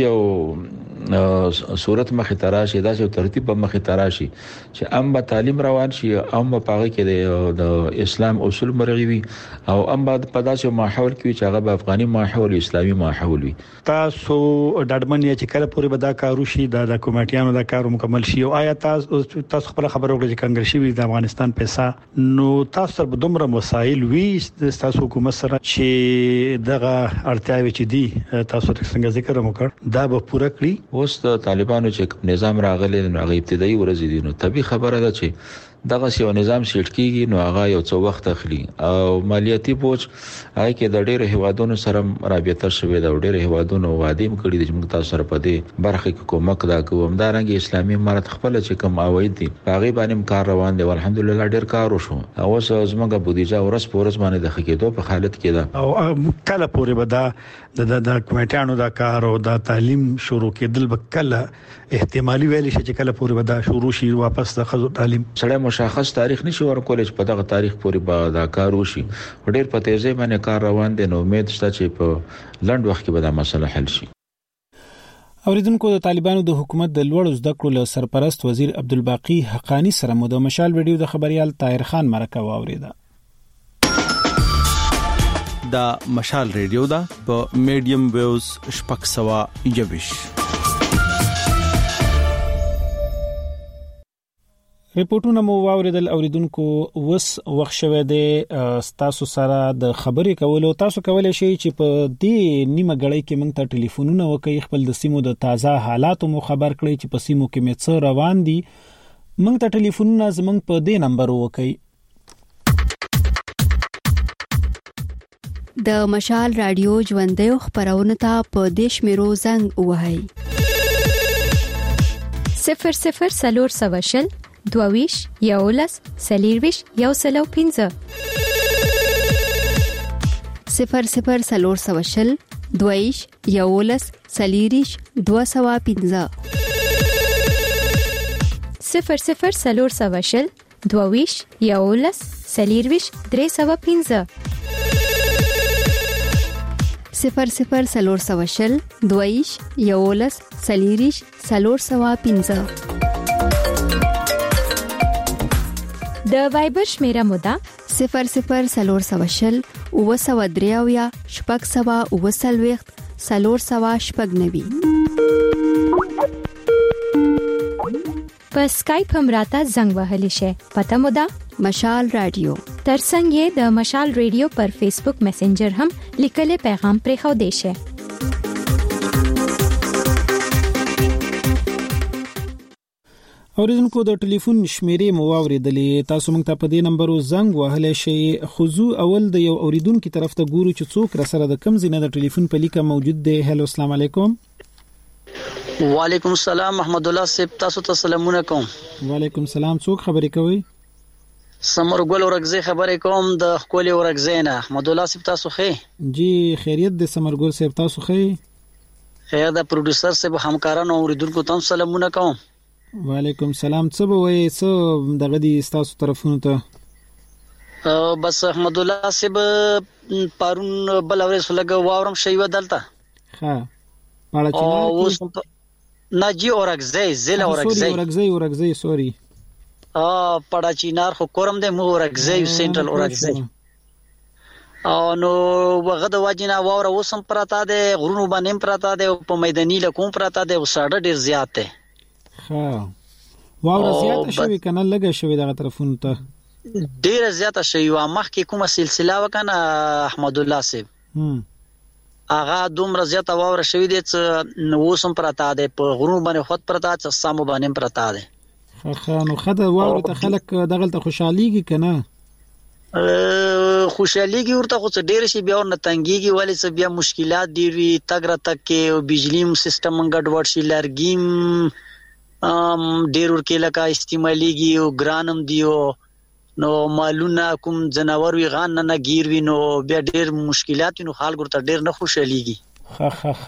یو صورت مخې تراشي داس یو ترتیب مخې تراشي چې ام به تعلیم روان شي ام په هغه کې د اسلام اصول مرغوي او ام په داسې ماحول کې چې هغه افغاني ماحول اسلامي ماحول وي. تاسو ډاډمن یې چې کله پورې به دا کارو شي دا د کمیټیانو دا کار مکمل شي او آیا تاسو خپل خبر وکړئ چې کانګرس شي د افغانستان پیسې نو تاسو سره دومره مسایل وی تاسو حکومت سره چې دغه اړتیاوي چې دي تاسو څنګه ذکر وکړ دا به پوره کړی. اوس د طالبانو چې نظام راغلی نو هغه ابتدایي ورځې دي نو طبي خبره ده چې دغه یو نظام سیټ کیږي نو هغه یو څو وخت اخلي او مالیاتی بوج هغه کې د ډېر هیوادونو سره رابطه شوې ده او ډېر هیوادونو وعده کړې دي چې موږ تاسو سره په دې برخه کې کومک دا کوم. همدارنګه اسلامي امارت خپل چې کوم عواید دي هغه باندې کار روان دی الحمدلله ډېر کار وشو او اوس زموږ بودیجه ورس پورس باندې د خکېدو په حالت کې ده او کله پورې به د کمیټانو دا کار او دا تعلیم شروع کېدل به کله احتمالي ویل شي چې کله پورې به دا شروع شي واپس د خزو تعلیم سره مشخص تاریخ نشي ورکول چې په دغه تاریخ پورې به دا کار وشي. ډېر په تیزی باندې کار روان دی، نو امید شته چې په لنډ وخت کې به دا مسله حل شي. اوریدونکو د طالبانو د حکومت د لوړ زده کړو له سرپرست وزیر عبدالباقی حقانی سره مو د مشال ویډیو د خبريال طاهر خان مرکه واوریده. دا مشال ریډیو دا په میډیم ویوز شپږ سوا یوش. ریپورتونه مو واوریدل. اوریدونکو وس وخت شوه د تاسو سره د خبرې کولو. تاسو کولای شئ چې په دې نیمه غړۍ کې موږ ته ټلیفونونه وکړئ، خپل د سیمو د تازه حالاتو مو خبر کړئ چې په سیمو کې مې څه روان دي. موږ ته ټلیفونونه زموږ په دې نمبر وکړئ. د مشال رادیو ژوندۍ خبرونه ته په دیش میرو زنګ وهاي 00 22 یولس سلیرویش یو سلو 15 00 سلور 22 یولس سلیریش 215 00 سلور 22 یولس سلیرویش 315 00 سلور 22 یولس سلیریش 315 د وایبر شمیره مودا 00 سلور 2 شپږ سوا وسلويخت سلور سوا شپږ 90 په سکایپ هم راته زنګ وهلی شي. پته مودا مشال رادیو. ترڅنګ د مشال رادیو پر فیسبوک میسنجر هم لیکل پیغام پرې خو دی شي. اوریدونکو د ټلیفون شمیرې مو واوریدلې. تاسو موږ ته په دې نمبر زنګ وهلی شئ. خو اول د یو اوریدونکو طرف ته ګورو چې څوک را سره د کم زینه د ټلیفون په لیکه موجود دی. هلو السلام علیکم. وعلیکم السلام محمد الله صاحب، تاسو ته سلامونه کوم. وعلیکم السلام. څوک خبرې کوي؟ سمرګل ورغزي خبرې کوم د خپل ورغزینه. محمد الله صاحب تاسو ښه؟ جی خیریت د سمرګل صاحب، تاسو ښه؟ خیر د پروډوسر صاحب همکارانو اوریدونکو ته سلامونه کوم. وعلیکم السلام. څه به وایي څه دغه دي تاسو طرفونو ته؟ بس احمد الله صاحب پرون بل اورس لګ واورم شی ودلته. ها پاړه ناجی اورغزی زله اورغزی سوري پاړه چینار خو کورم د مو اورغزی سنټرل اورغزی. نو وغه د واجینا واور وسم پراته د غرونو باندې پراته د په میداني لکوم پراته د وساډه ډیر زیات ده. ها واور زیات شوی کنه لګه شوی دغه طرفونو ته ډیر زیات شوی. وا مخ کې کومه سلسله وکنه احمد الله صاحب اغه دومره زیات واور شوی دي چې نو وسم پراته ده په غرونو باندې خود پراته چې سامو باندې پراته ده. نو خدای واور ته خلک دغه ته خوشحاليږي کنه؟ خوشحاليږي ورته خو ډیر شي بیا ورنه تنګيږي ولی څه بیا مشکلات ډیر وي. تګره تک کې بجلی سیستم ګډوډ شي، لرګیم ډیر ورکه لکه استعماليږي او ګرانم دیو نو مالونه کوم جناور وی غان نه گیر وی نو بیا ډیر مشکلات نو خلک ورته ډیر نه خوشحاليږي.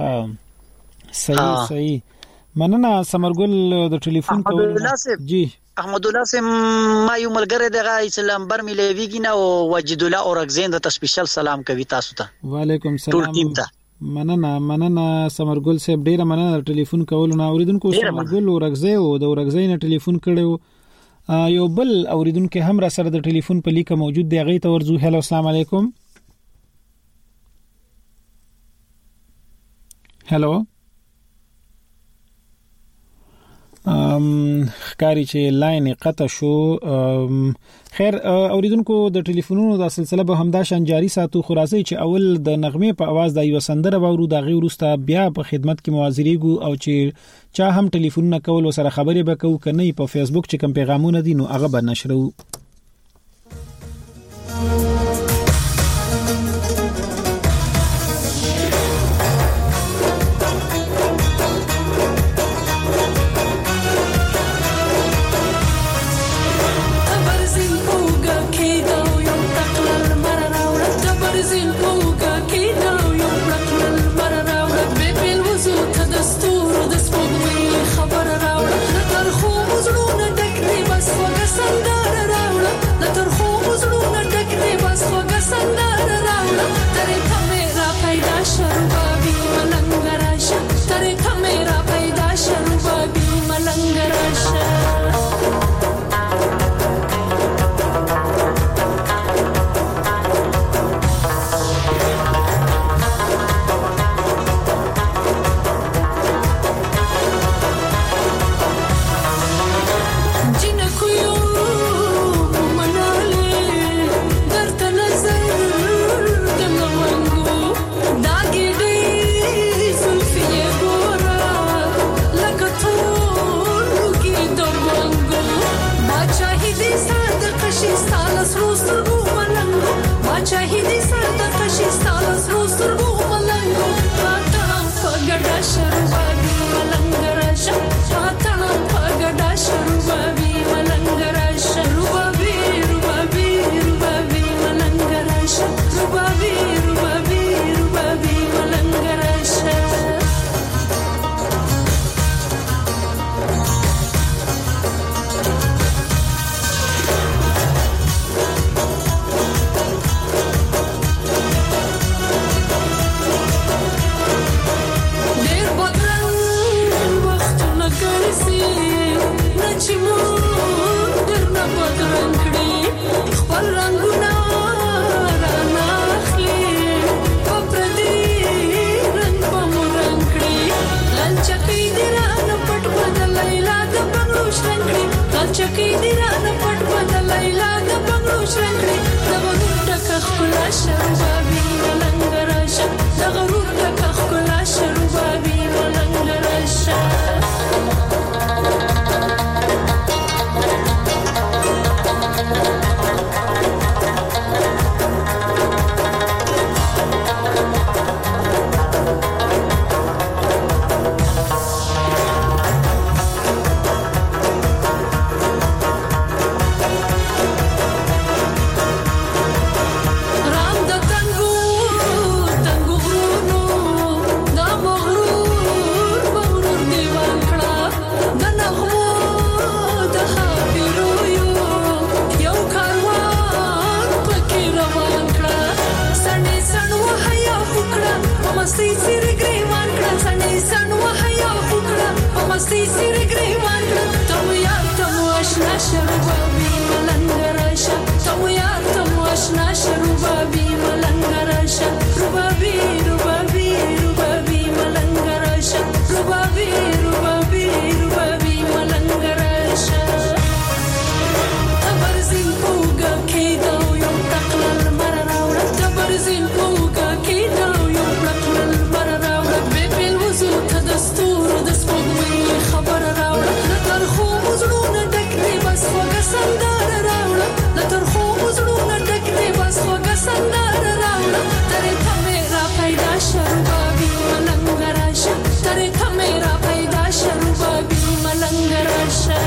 صحیح مننه سمرګل د ټلیفون کول. جی احمد الله سم ما یو ملګری دغه اسلام بر ملویږي نه او وجد الله اورغزین د سپیشل سلام کوي تاسو ته. وعلیکم السلام. مننه سمرګل صاحب ډیره مننه ټلیفون کول. نو اوریدونکو سمرګل اورغزی او د اورغزی نه ټلیفون کړو. یو بل اوریدونکو هم را سره د ټلیفون په لیکه موجود دی. غي ته ورزو. هلو السلام علیکم. هلو خکاری چې لاین قطع شو. خیر اوریدونکو د ټلیفونونو د سلسله به همدا شان جاری ساتو. خلاصې چې اول د نغمه په आवाज د یو سندره باورو د غي ورسته بیا په خدمت کې موازریګو او چې چا هم ټلیفونونه کول سره خبرې به کو کني په فیسبوک چې کوم پیغامونه دي نو هغه به نشرو. خبر راوړه تر خو زړونه ډک دی بس وګ سندره مستی سیر گریوان تمو یار تمو آشنا شروبابی ملنگراشا تمو یار تمو آشنا شروبابی ملنگراشا روبابی روبابی روبابی ملنگراشا روبابی روبابی روبابی ملنگراشا تبرزین پوگا کیدو یوم تقلل مرراولا تبرزین پوگا کیدو یوم تقلل مرراولا بیبیل وزو تدستور دسپوگوی خبر راولا لترخو مزلون دکنی بس خوگا سندار راولا لترخو مزلون دکنی بس خوگا سندار راولا تره تمیرا پیدا شروبابی ملنگراشا تره تمیرا پیدا شروبابی ملنگراشا.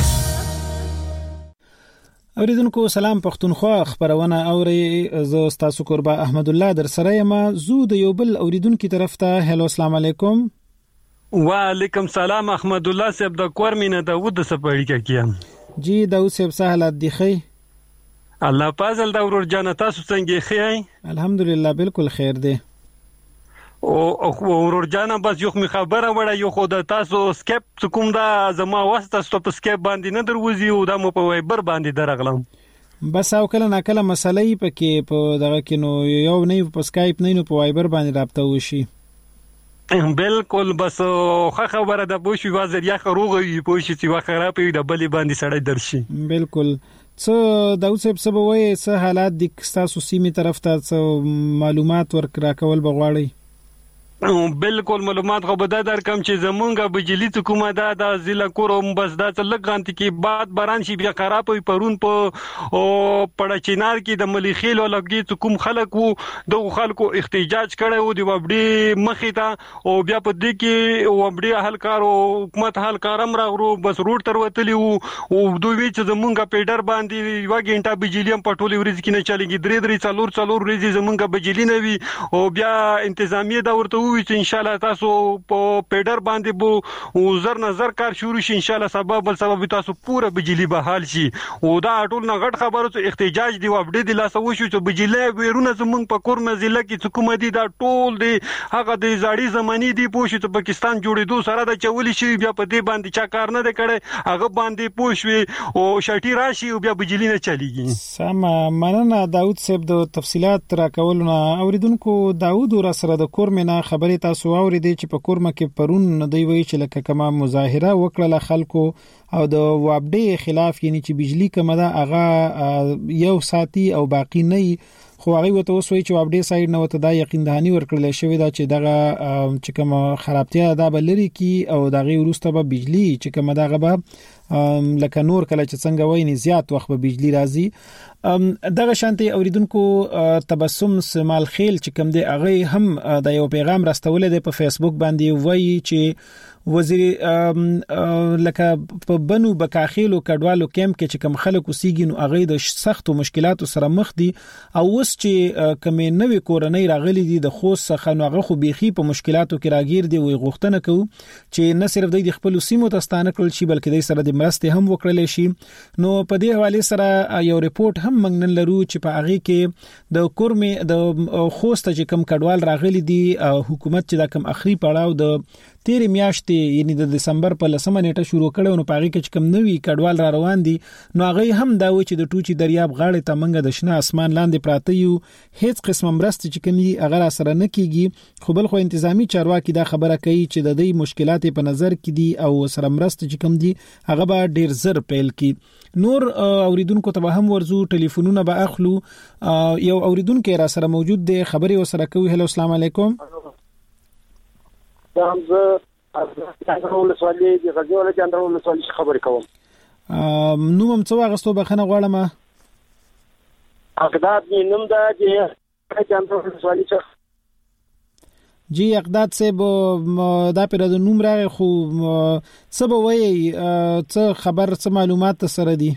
اوریدونکو سلام پښتونخوا خبرونه اوري زه تاسو قربا احمد الله در سره یم. زو د یو بل اوریدونکو طرف ته هلو السلام علیکم. وعلیکم سلام احمد الله صاحب د کور مینه داوود سپړی کیم. جی داوود صاحب سهالات دی خی الله فضل دا ورور جان تاسو څنګه خی؟ الحمدلله بالکل خیر دی. او ورور جان بس یو خبره وړه یو خود تاسو سکیپ کوم دا زما واسطه ستو سکیپ باندې نه دروځي او دا مو په وایبر باندې درغلم. بس او کله ناکله مسلې پکې په دغه کې نو یو نه په سکایپ نه نو په وایبر باندې رابطه وشي. بالکل بس خبره د بوشي وزیر یا خروغي پوشي چې واخره په د بلی باندې سړی درشي. بالکل څه داوود صاحب څه وایي څه حالات د تاسو سیمه طرف ته څه معلومات ورکړه کول بغواړي؟ بالکل معلومات خو به در کم چې زمونږه بجلی حکومت دا ضلع کوم بس دا لګانتی کې بعد باران شي بیا خراب وي پرون په پړچینار کې د مليخیل ولګي کوم خلک وو د خلکو احتجاج کړي وو د وبډي مخې ته او بیا په دې کې وبډي اهلکار او حکومت اهلکار هم راغرو بس روډ تر وتلی وو او دوی چې زمونږه پیډر باندې یو غنټه بجلی هم پټولې ورځ کې نه چلیږي درې څلور ورځې زمونږه بجلی نه وي او بیا انتظامیه دا ورته چې ان شاء الله تاسو په پیډر باندې بو وزر نظر کار شروع شي ان شاء الله سبب تاسو پوره بجلی بحال شي او دا ټول نه غټ خبره ته احتجاج دی وبډې د لاس وشو چې بجلی ويرونه زمونږ په کور مزله کې حکومت دی دا ټول دی هغه د زاړی زمانی دی پوښ چې پاکستان جوړېدو سره د چولې شي بیا په دې باندې چا کار نه کړي هغه باندې پوښوي او شټی راشي او بیا بجلی نه چلیږي. سم مننه داوود صاحب د تفصيلات را کولونه. اوریدونکو داوود ور سره د کور مینه خبرې تاسو اوریدي چې په کورمه کې پرون دوی وی چې لکه کما مظاهره وکړه خلکو او د وابډي خلاف یعنی چې بجلی کمه ده هغه یو ساتي او باقی نه خو هغه وته وسوي چې وابډي سایډ نه وته دا یقین دهانی ورکړل شوی دا چې دغه چې کوم خرابتیا ده بلري کی او دغه ورسته به بجلی چې کوم دغه به لکه نور کله چې څنګه وایي زیات وخت به بجلی راځي. دغه شانتي اوریدونکو تبسم سمال خیل چې کوم دی هغه هم د یو پیغام راستول دی په فیسبوک باندې وایي چې وزیر لکه په بنو بکاخیلو کډوالو کیمپ کې چې کوم خلک وسیږي نو هغه د سختو مشکلاتو سره مخ دي او اوس چې کمې نوې کورنۍ راغلي دي د خوست څخه نو هغه خو بيخي په مشکلاتو کې راګیر دي وي غوښتنه کوي چې نه صرف د خپل سیمو ته ستانه کړل شي بلکې د سره د مرستې هم وکړل شي. نو په دې حواله سره یو ریپورت هم موږ نن لرو چې په هغه کې د کورمې د خوست چې کوم کډوال راغلي دي حکومت چې دا کوم اخري پړاو د تیر میاشتې یعنی د دسمبر په 10 نیټه شروع کړو نو پاره کې کوم نوې کډوال را روان دي نو هغه هم دا و چې د ټوچي دریاب غاړې ته منګه د شنه اسمان لاندې پراته یو هیڅ قسم مرسته چې کومي هغه سره نه کیږي خو بل خو انتظامی چارواکي دا خبره کوي چې د دې مشکلات په نظر کې دي او سره مرسته چې کوم دي هغه به ډیر زر پیل کی. نور اوریدونکو ته هم ورزو ټلیفونونه به اخلو. یو اوریدونکو را سره موجود دی خبري وسره کوي. هلو السلام علیکم. زه اندرول سوالي د غزي ولا اندرول سوالي خبرې کوم. نو هم څو غستو بخنه غواړم. اقداد نوم دا چې اندرول سوالي جی اقداد صاحب دا پر د نوم راغی خو څه به وایي څه خبر څه معلومات سره دي؟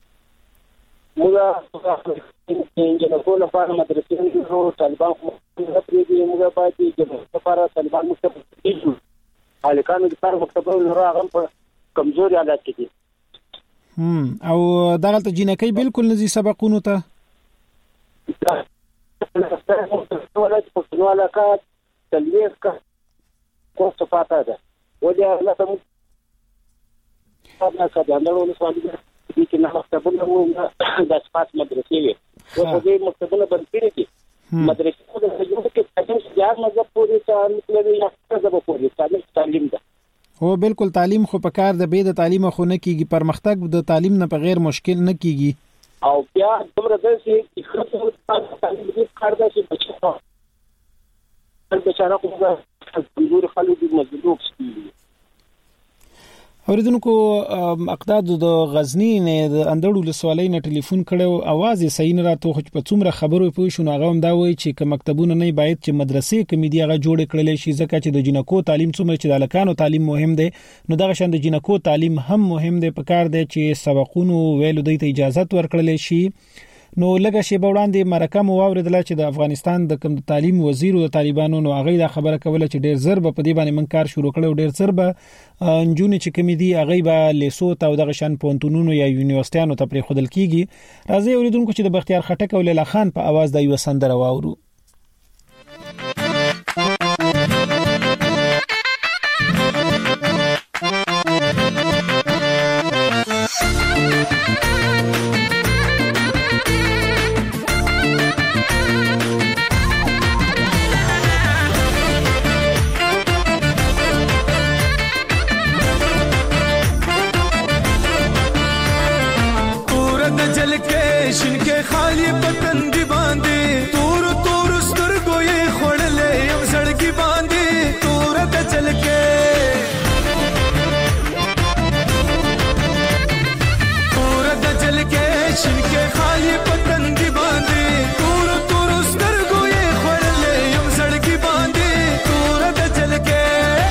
موږ انجنیر کول لپاره مدرسې نو طالبان خو موږ باید د لپاره طالبان مستقبل الکانو د لپاره مستقبل راغم په کمزوري حالت کې دي. او دغه ته جنکې بالکل نزي سبقونو ته ولایت پښتونواله کا تلويز کا کوڅه پاته ده ولې الله ته نه کډاندړو ولسوالۍ دي کې نه مکتبونه وو د اسپاس مدرسې وي او دې مکتبونه بنځري دي مدرسې د جوړ کې تعلیم ځار مذهب پورې تعلق لري یا مذهب پورې تعلیم ده هو بالکل تعلیم خو په کار د بيد تعلیم خو نه کیږي پرمختګ د تعلیم نه په غیر مشکل نه کیږي او بیا دومره ده چې خپل تعلیم دې کار ده چې بچا کومه کمزور خلک دې مظلوم شي اوریدونکو اقداد د غزنی نه د اندړو لسوالۍ نه ټلیفون کړو आवाज یې صحیح نه راته خو په څومره خبرو پوه شو هغه هم دا وایي چې ک مکتبونه نه باید چې مدرسې کمیډي هغه جوړ کړل شي ځکه چې د جنکو تعلیم څومره چې د لکانو تعلیم مهم دی نو دغه شان د جنکو تعلیم هم مهم دی په کار دی چې سبقونو ویلو د اجازه ورکړل شي نو لږه شی وړاندې مرکه مو واوریدل چې د افغانستان د کوم تعلیم وزیر او طالبانو نو هغه دا خبره کوله چې ډیر زر په دې باندې من کار شروع کړو ډیر زر به انجونې چې کمیدي هغه به لیسو ته دغه شان پونتونونو یا یونیورسيټانو ته پرې خودل کیږي راځي اوریدونکو چې د بختیار خټک او لیلا خان په आवाज د یو سندره واورو खाली पतन दी बांधे तूर तूर स्तरगो ये खोड़ले हम सड़की बांधे तूर त चल के शिनके खाली पतन दी बांधे तूर तूर स्तरगो ये खोड़ले हम सड़की बांधे तूर त चल के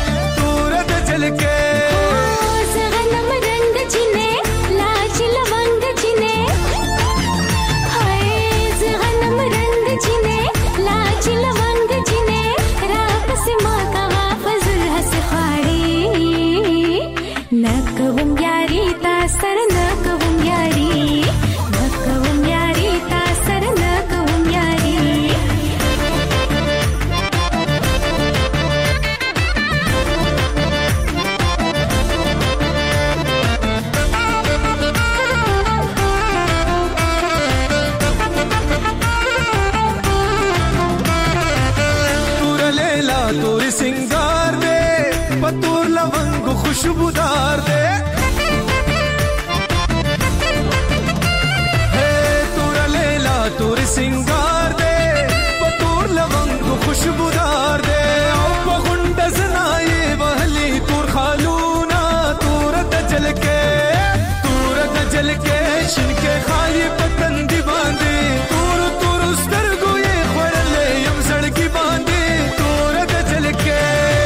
खुशबूदार दे हे तोरा लेला तोर सिंगार दे पतोर लवंग खुशबूदार दे ओ पगुंड सनाए बहली तोर खालूना तोर दजल के शिनके खाली पतन दी बांधे तोर तोर उस्तर गोये खोड़ले यम सड़की बांधे तोर दजल के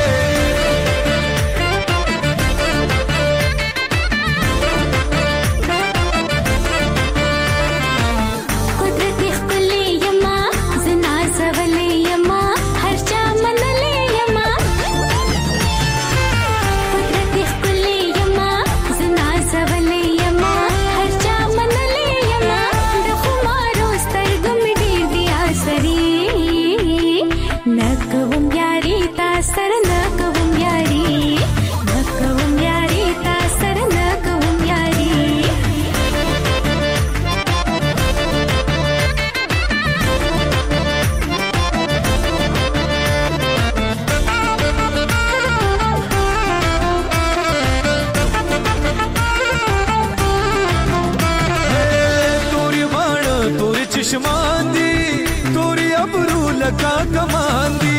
लगा कमांदी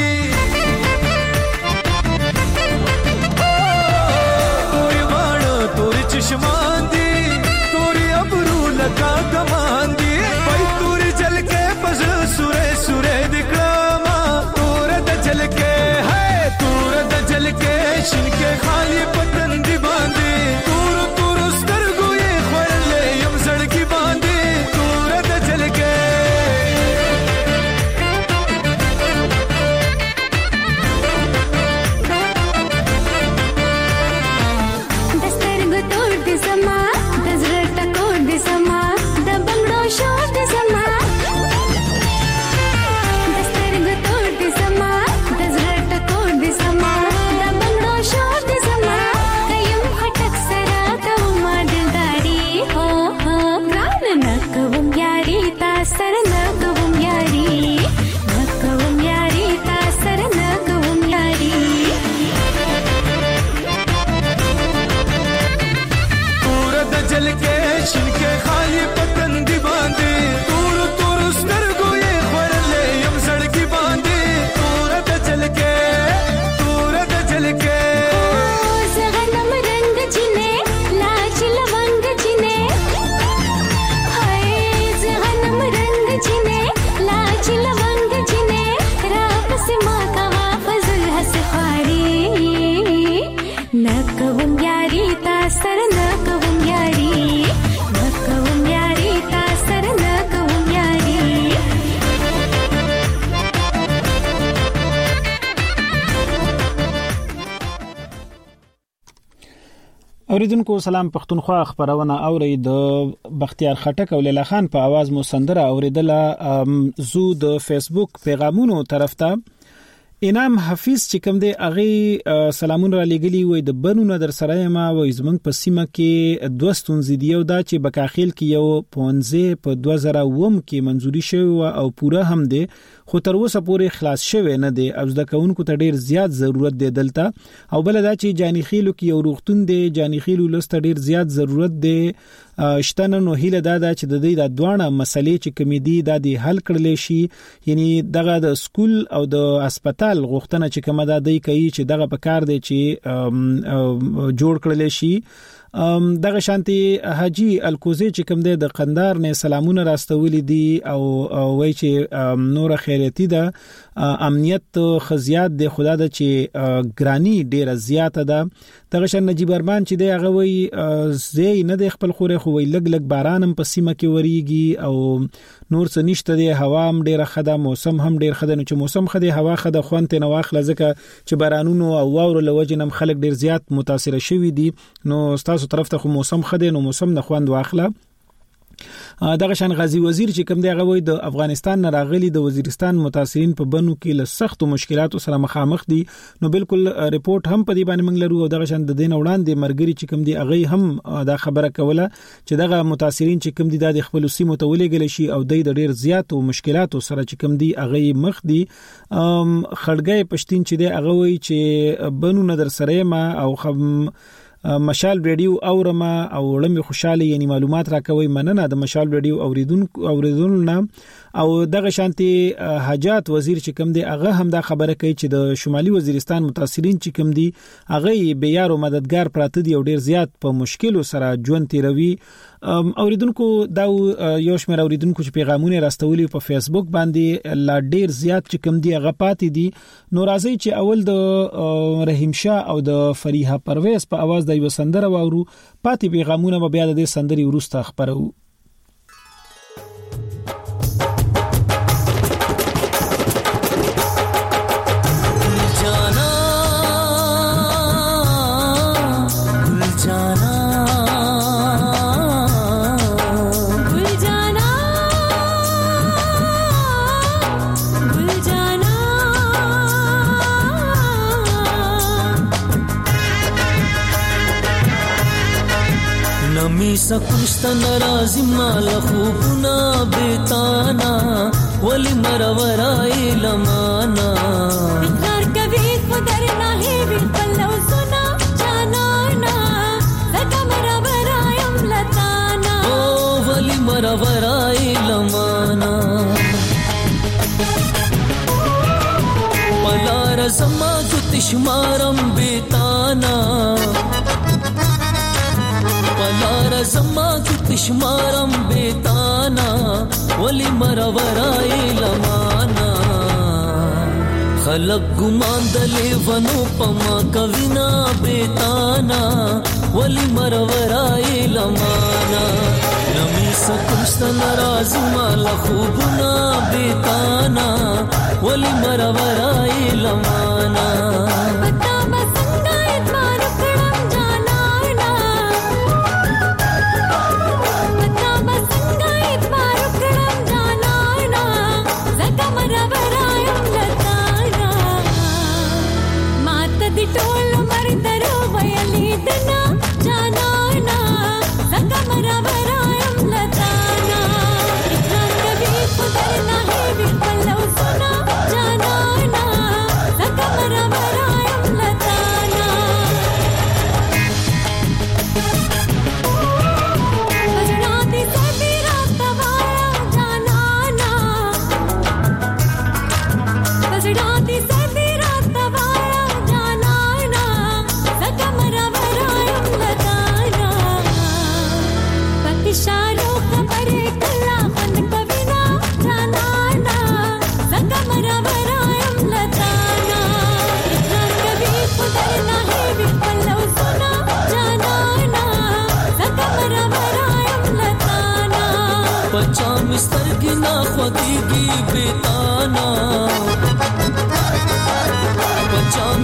तोरी वाणो तोरी चश्मांदी तोरी अबरू लगा कमांदी भाई तोरी जल के पजल सुरे सुरे दिखलामा तोर द जल के है तोर द जल के शिनके खाली पतन दी बांधे तोर तोर स्तर गोये खोड़ले यम सड़की बांधे तोर द जल के اوریدونکو سلام پښتونخوا خبرونه اوري د بختیار خټک او لیلا خان په आवाज مو سندره اوریدله زو د فیسبوک پیغامونو طرف ته انعام حفیظ چې کوم دی اغه سلامون را لګلی وي د بنو نظر سره ما و زمنګ په سیمه کې دوستون زیدیو دا چې بکاخیل کې یو پونځه په 2009 کې منځوري شوی او پوره هم دی خو تر اوسه پورې خلاص شوی نه دی او د کونکو ته ډیر زیات ضرورت دی دلته او بل دا چې جانیخیلو کې یو روغتون دی جانیخیلو لست ډیر زیات ضرورت دی شتنه نو هیله دا چې د دې د دوانه مسلې چې کمیدي د دې حل کړل شي یعنی دغه د سکول او د هسپتال غوښتنه چې کومه ده دی کوي چې دغه په کار دی چې جوړ کړل شي دغه شانتي حاجی الکوزی چې کوم دی د قندار نه سلامونه راستولې دي او وای چې نور خیرتی ده امنیت خزيات د خدا د چې ګرانی ډیره زیاته ده دغه شان نجیب ارمان چې دی هغه وای زی نه د خپل خوره خو وای لګ لګ بارانم په سیمه کې وریږي او نور څه نشته دی هوا هم ډیره خده موسم هم ډیر خده نو چې موسم خده هوا خده خوانته نو واخله ځکه چې بارانونو او واورو لوجنم خلک ډیر زیات متاثر شوي دي نو تاسو طرف ته خو موسم خده نو موسم نه خوند واخله دغه شان غازی وزیر چې کوم دی هغه وای د افغانستان نه راغلي د وزیرستان متاثرین په بنو کې له سخت مشکلاتو سره مخامخ دي نو بالکل ریپورت هم په دې باندې موږ لرو او دغه شان د دین وړاندې مرګري چې کوم دی هغه هم دا خبره کوله چې دغه متاثرین چې کوم دي د خپل سیمو ته ولېګل شي او د ډیر زیات مشکلاتو سره چې کوم دی هغه مخ دي خړګي پښتين چې دی هغه وای چې بنو نظر سره ما او مشال ریډیو اورما او لمې خوشاله یعنی معلومات راکوي مننه د مشال ریډیو اوریدونکو نه او دغه شانتي حاجات وزیر چې کوم دی هغه هم دا خبره کوي چې د شمالي وزیرستان متاثرین چې کوم دی هغه به یارو مددگار پراته دي او ډیر زیات په مشکلو سره ژوند تیروي اوریدونکو دا یو شمېر اوریدونکو چې پیغامونه راستولي په فیسبوک باندې لا ډیر زیات چې کوم دی هغه پاتې دي نو راځي چې اول د رحیم شاه او د فریحه پرویز په आवाज د یو سندره واورو پاتې پیغامونه به بیا د سندري ورسته خبرو سکوشت ناراضی مال خوبنا بیتانا ولی مرورای لمانا اقرار کبھی خدر ناہی بالکل لو سنا جانانا زکا مرورائیم لتانا ولی مرورای لمانا پلار زما جو تشمارم بیتانا پلار زما کی تشمارم بیتانا ولی مرورای لمانا خلق گمان دلی ونو پما کوینا بیتانا ولی مرورای لمانا نمی سکشت ناراض مال خوبنا بیتانا ولی مرورای لمانا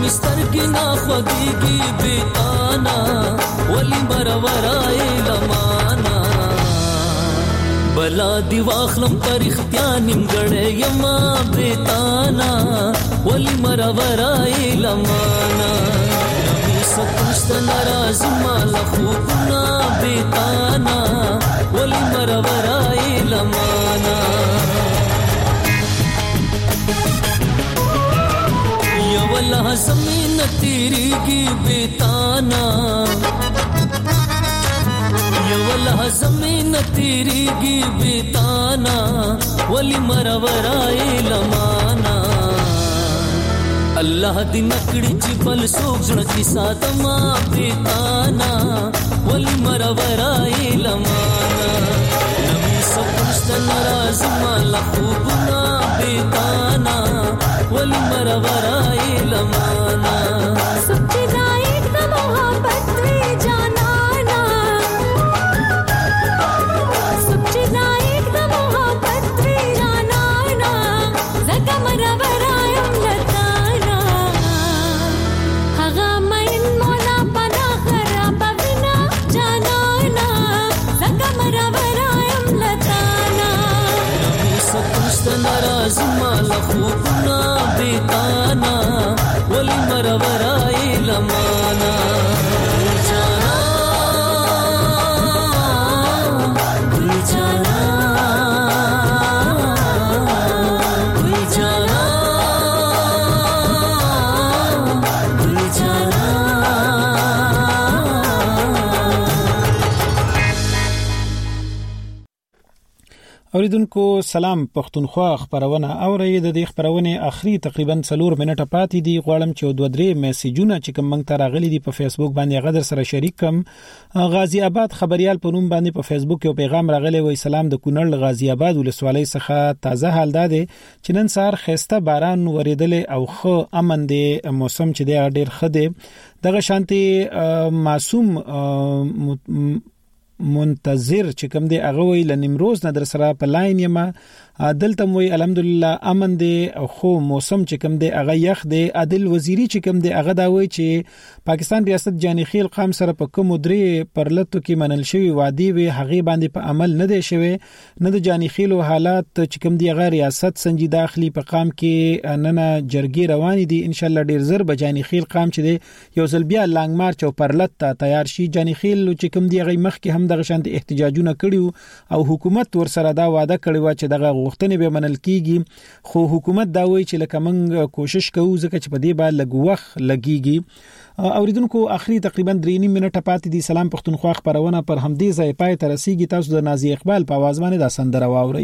سترګې نه خوږېږي بېتانا ولې مرورای لمانا بلا دی واخلم پر اختیار نیمګړی یما بېتانا ولې مرورای لمانا ستوشت ناراض مال خوبنا بېتانا ولې مرورای لمانا یا والله زمین تیریږي بېتانا یا والله زمین تیریږي بېتانا ولې مرورای لمانا الله دې نکړي چې بل څوک ځړ کې ساتما بېتانا ولې مرورای لمانا نبی سپشت ناراض مال خوبنا بېتانا ولې مرورای لمانا سچی دایک د محبت وی جانانا سچی دایک د محبت وی جانانا زکه مرورای لتانا هغه مین مولا پنا خراب بنا جانانا زکه مرورای لتانا سپشت ناراض مال خوبنا بېتانا ولې مرورای لمانا اوریدونکو سلام پښتونخوا خبرونه اوري د دې خبرونه اخري تقریبا 4 منټه پاتې دي غواړم چې 2-3 میسجونه چې کوم موږ ته راغلي دي په فیسبوک باندې غدر سره شریک کم غازی آباد خبريال په نوم باندې په فیسبوک یو پیغام راغلی وای سلام د کونړ غازی آباد ولسوالۍ څخه تازه حال ده چې نن سهار خسته باران وریدل او خو امن دی موسم چې دی ډیر خده دغه شانتي معصوم منتظر چې کوم دی هغه وی لنیمروز نه در سره په لاین یما دلته وی الحمدلله امن دی او خو موسم چې کوم دی هغه یخ دی عادل وزیری چې کوم دی هغه دا وی چې پاکستان ریاست جانخیل قام سره په کوم درې پرلتو کې منل شوی وادي وی هغه باندې په عمل نه دی شوی نه د جانخیل حالات چې کوم دی هغه ریاست سنجیده داخلي په قام کې نن جرګي روان دي ان شاء الله ډیر زر به جانخیل قام چې دی یو ځل بیا لانګ مارچ او پرلت ته تیار شي جانخیل چې کوم دی هغه مخ کې هم دغه شانت احتجاجونه کړیو او حکومت ور سره دا وعده کړی و چې دغه غوښتنې به منل کیږي خو حکومت دا وایي چې لکه موږ کوشش کوو ځکه چې په دې باندې لږ وخت لګیږي اوریدونکو اخري تقریبا 3 منټه پاتې دي سلام پښتونخوا خبرونه پر همدې ځای پای ته رسیدي تاسو د نازي اقبال په आवाज باندې دا سندره واوري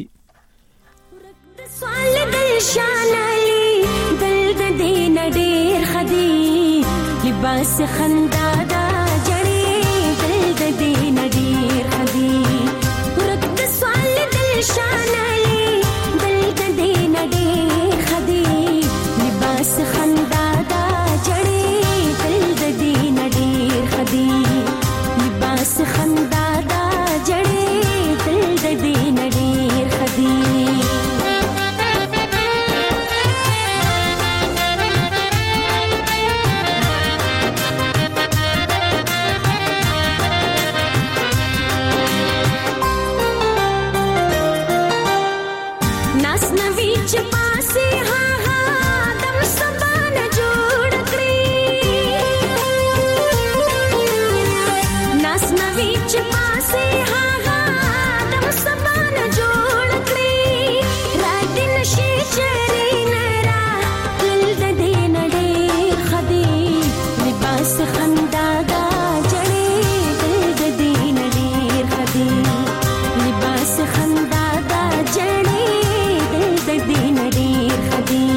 سوال دل شانالي دل د دین ډیر خدي لباس خندا دا جړې دل د دین ډیر خدي ورته سوال دل شانالي دل د دین ډیر خدي لباس خندا دا جړې دل د دین ډیر خدي لباس خندا دا جړې دل د دین ډیر خدي خندا دا جړې دل د دین ډیر خدي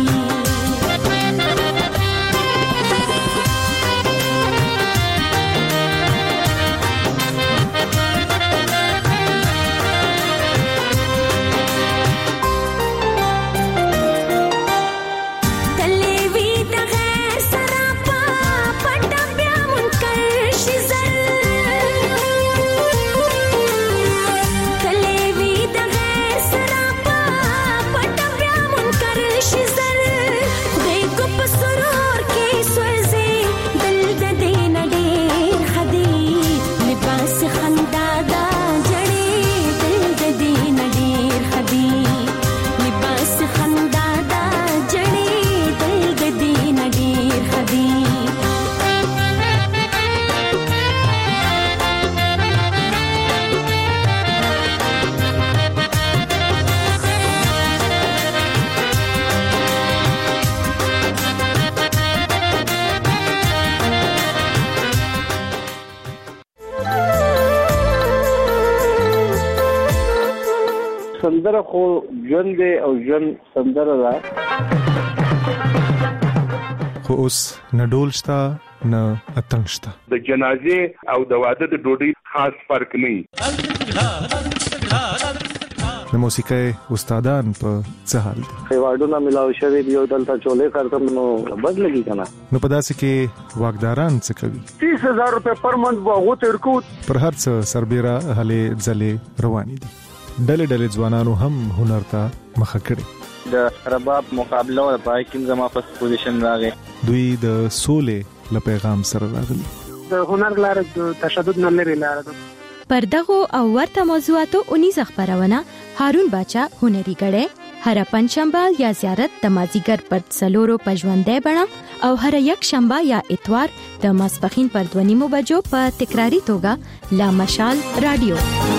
سندره خو ژوند او ژوند سندره ده. خو اوس نه ډول شته نه اتنګ شته. د جنازې او د واده د ډوډۍ خاص فرق نه. د موسیقۍ استادان په څه حال دي؟ ایوارډونه ملاو شوی دی او دلته چولې کارتم نو بد لګی کنه. نو په داسې کې واګداران څه کوي؟ 30000 روپے پر منث واغو ترکو. پر هر څه سربېره هلې ځلې روانې دي. ډلې ځوانانو هم هنر ته مخه کړي. د رباب مقابله او پای کې زما فرست پوزیشن راغی. دوی د سولې له پیغام سره راغلي. د هنر لاره د تشدد نه لري لاره ده. پر دغه او ورته موضوعاتو 19 خبرونه هارون باچا هنري غړې هر پنځشنبه یا زیارت د مازیګر پر څلورو پژوندې بڼه او هر یک شنبه یا اتوار د ماسپخین پر 2:30 بجو په تکراری توګه لا مشال رادیو.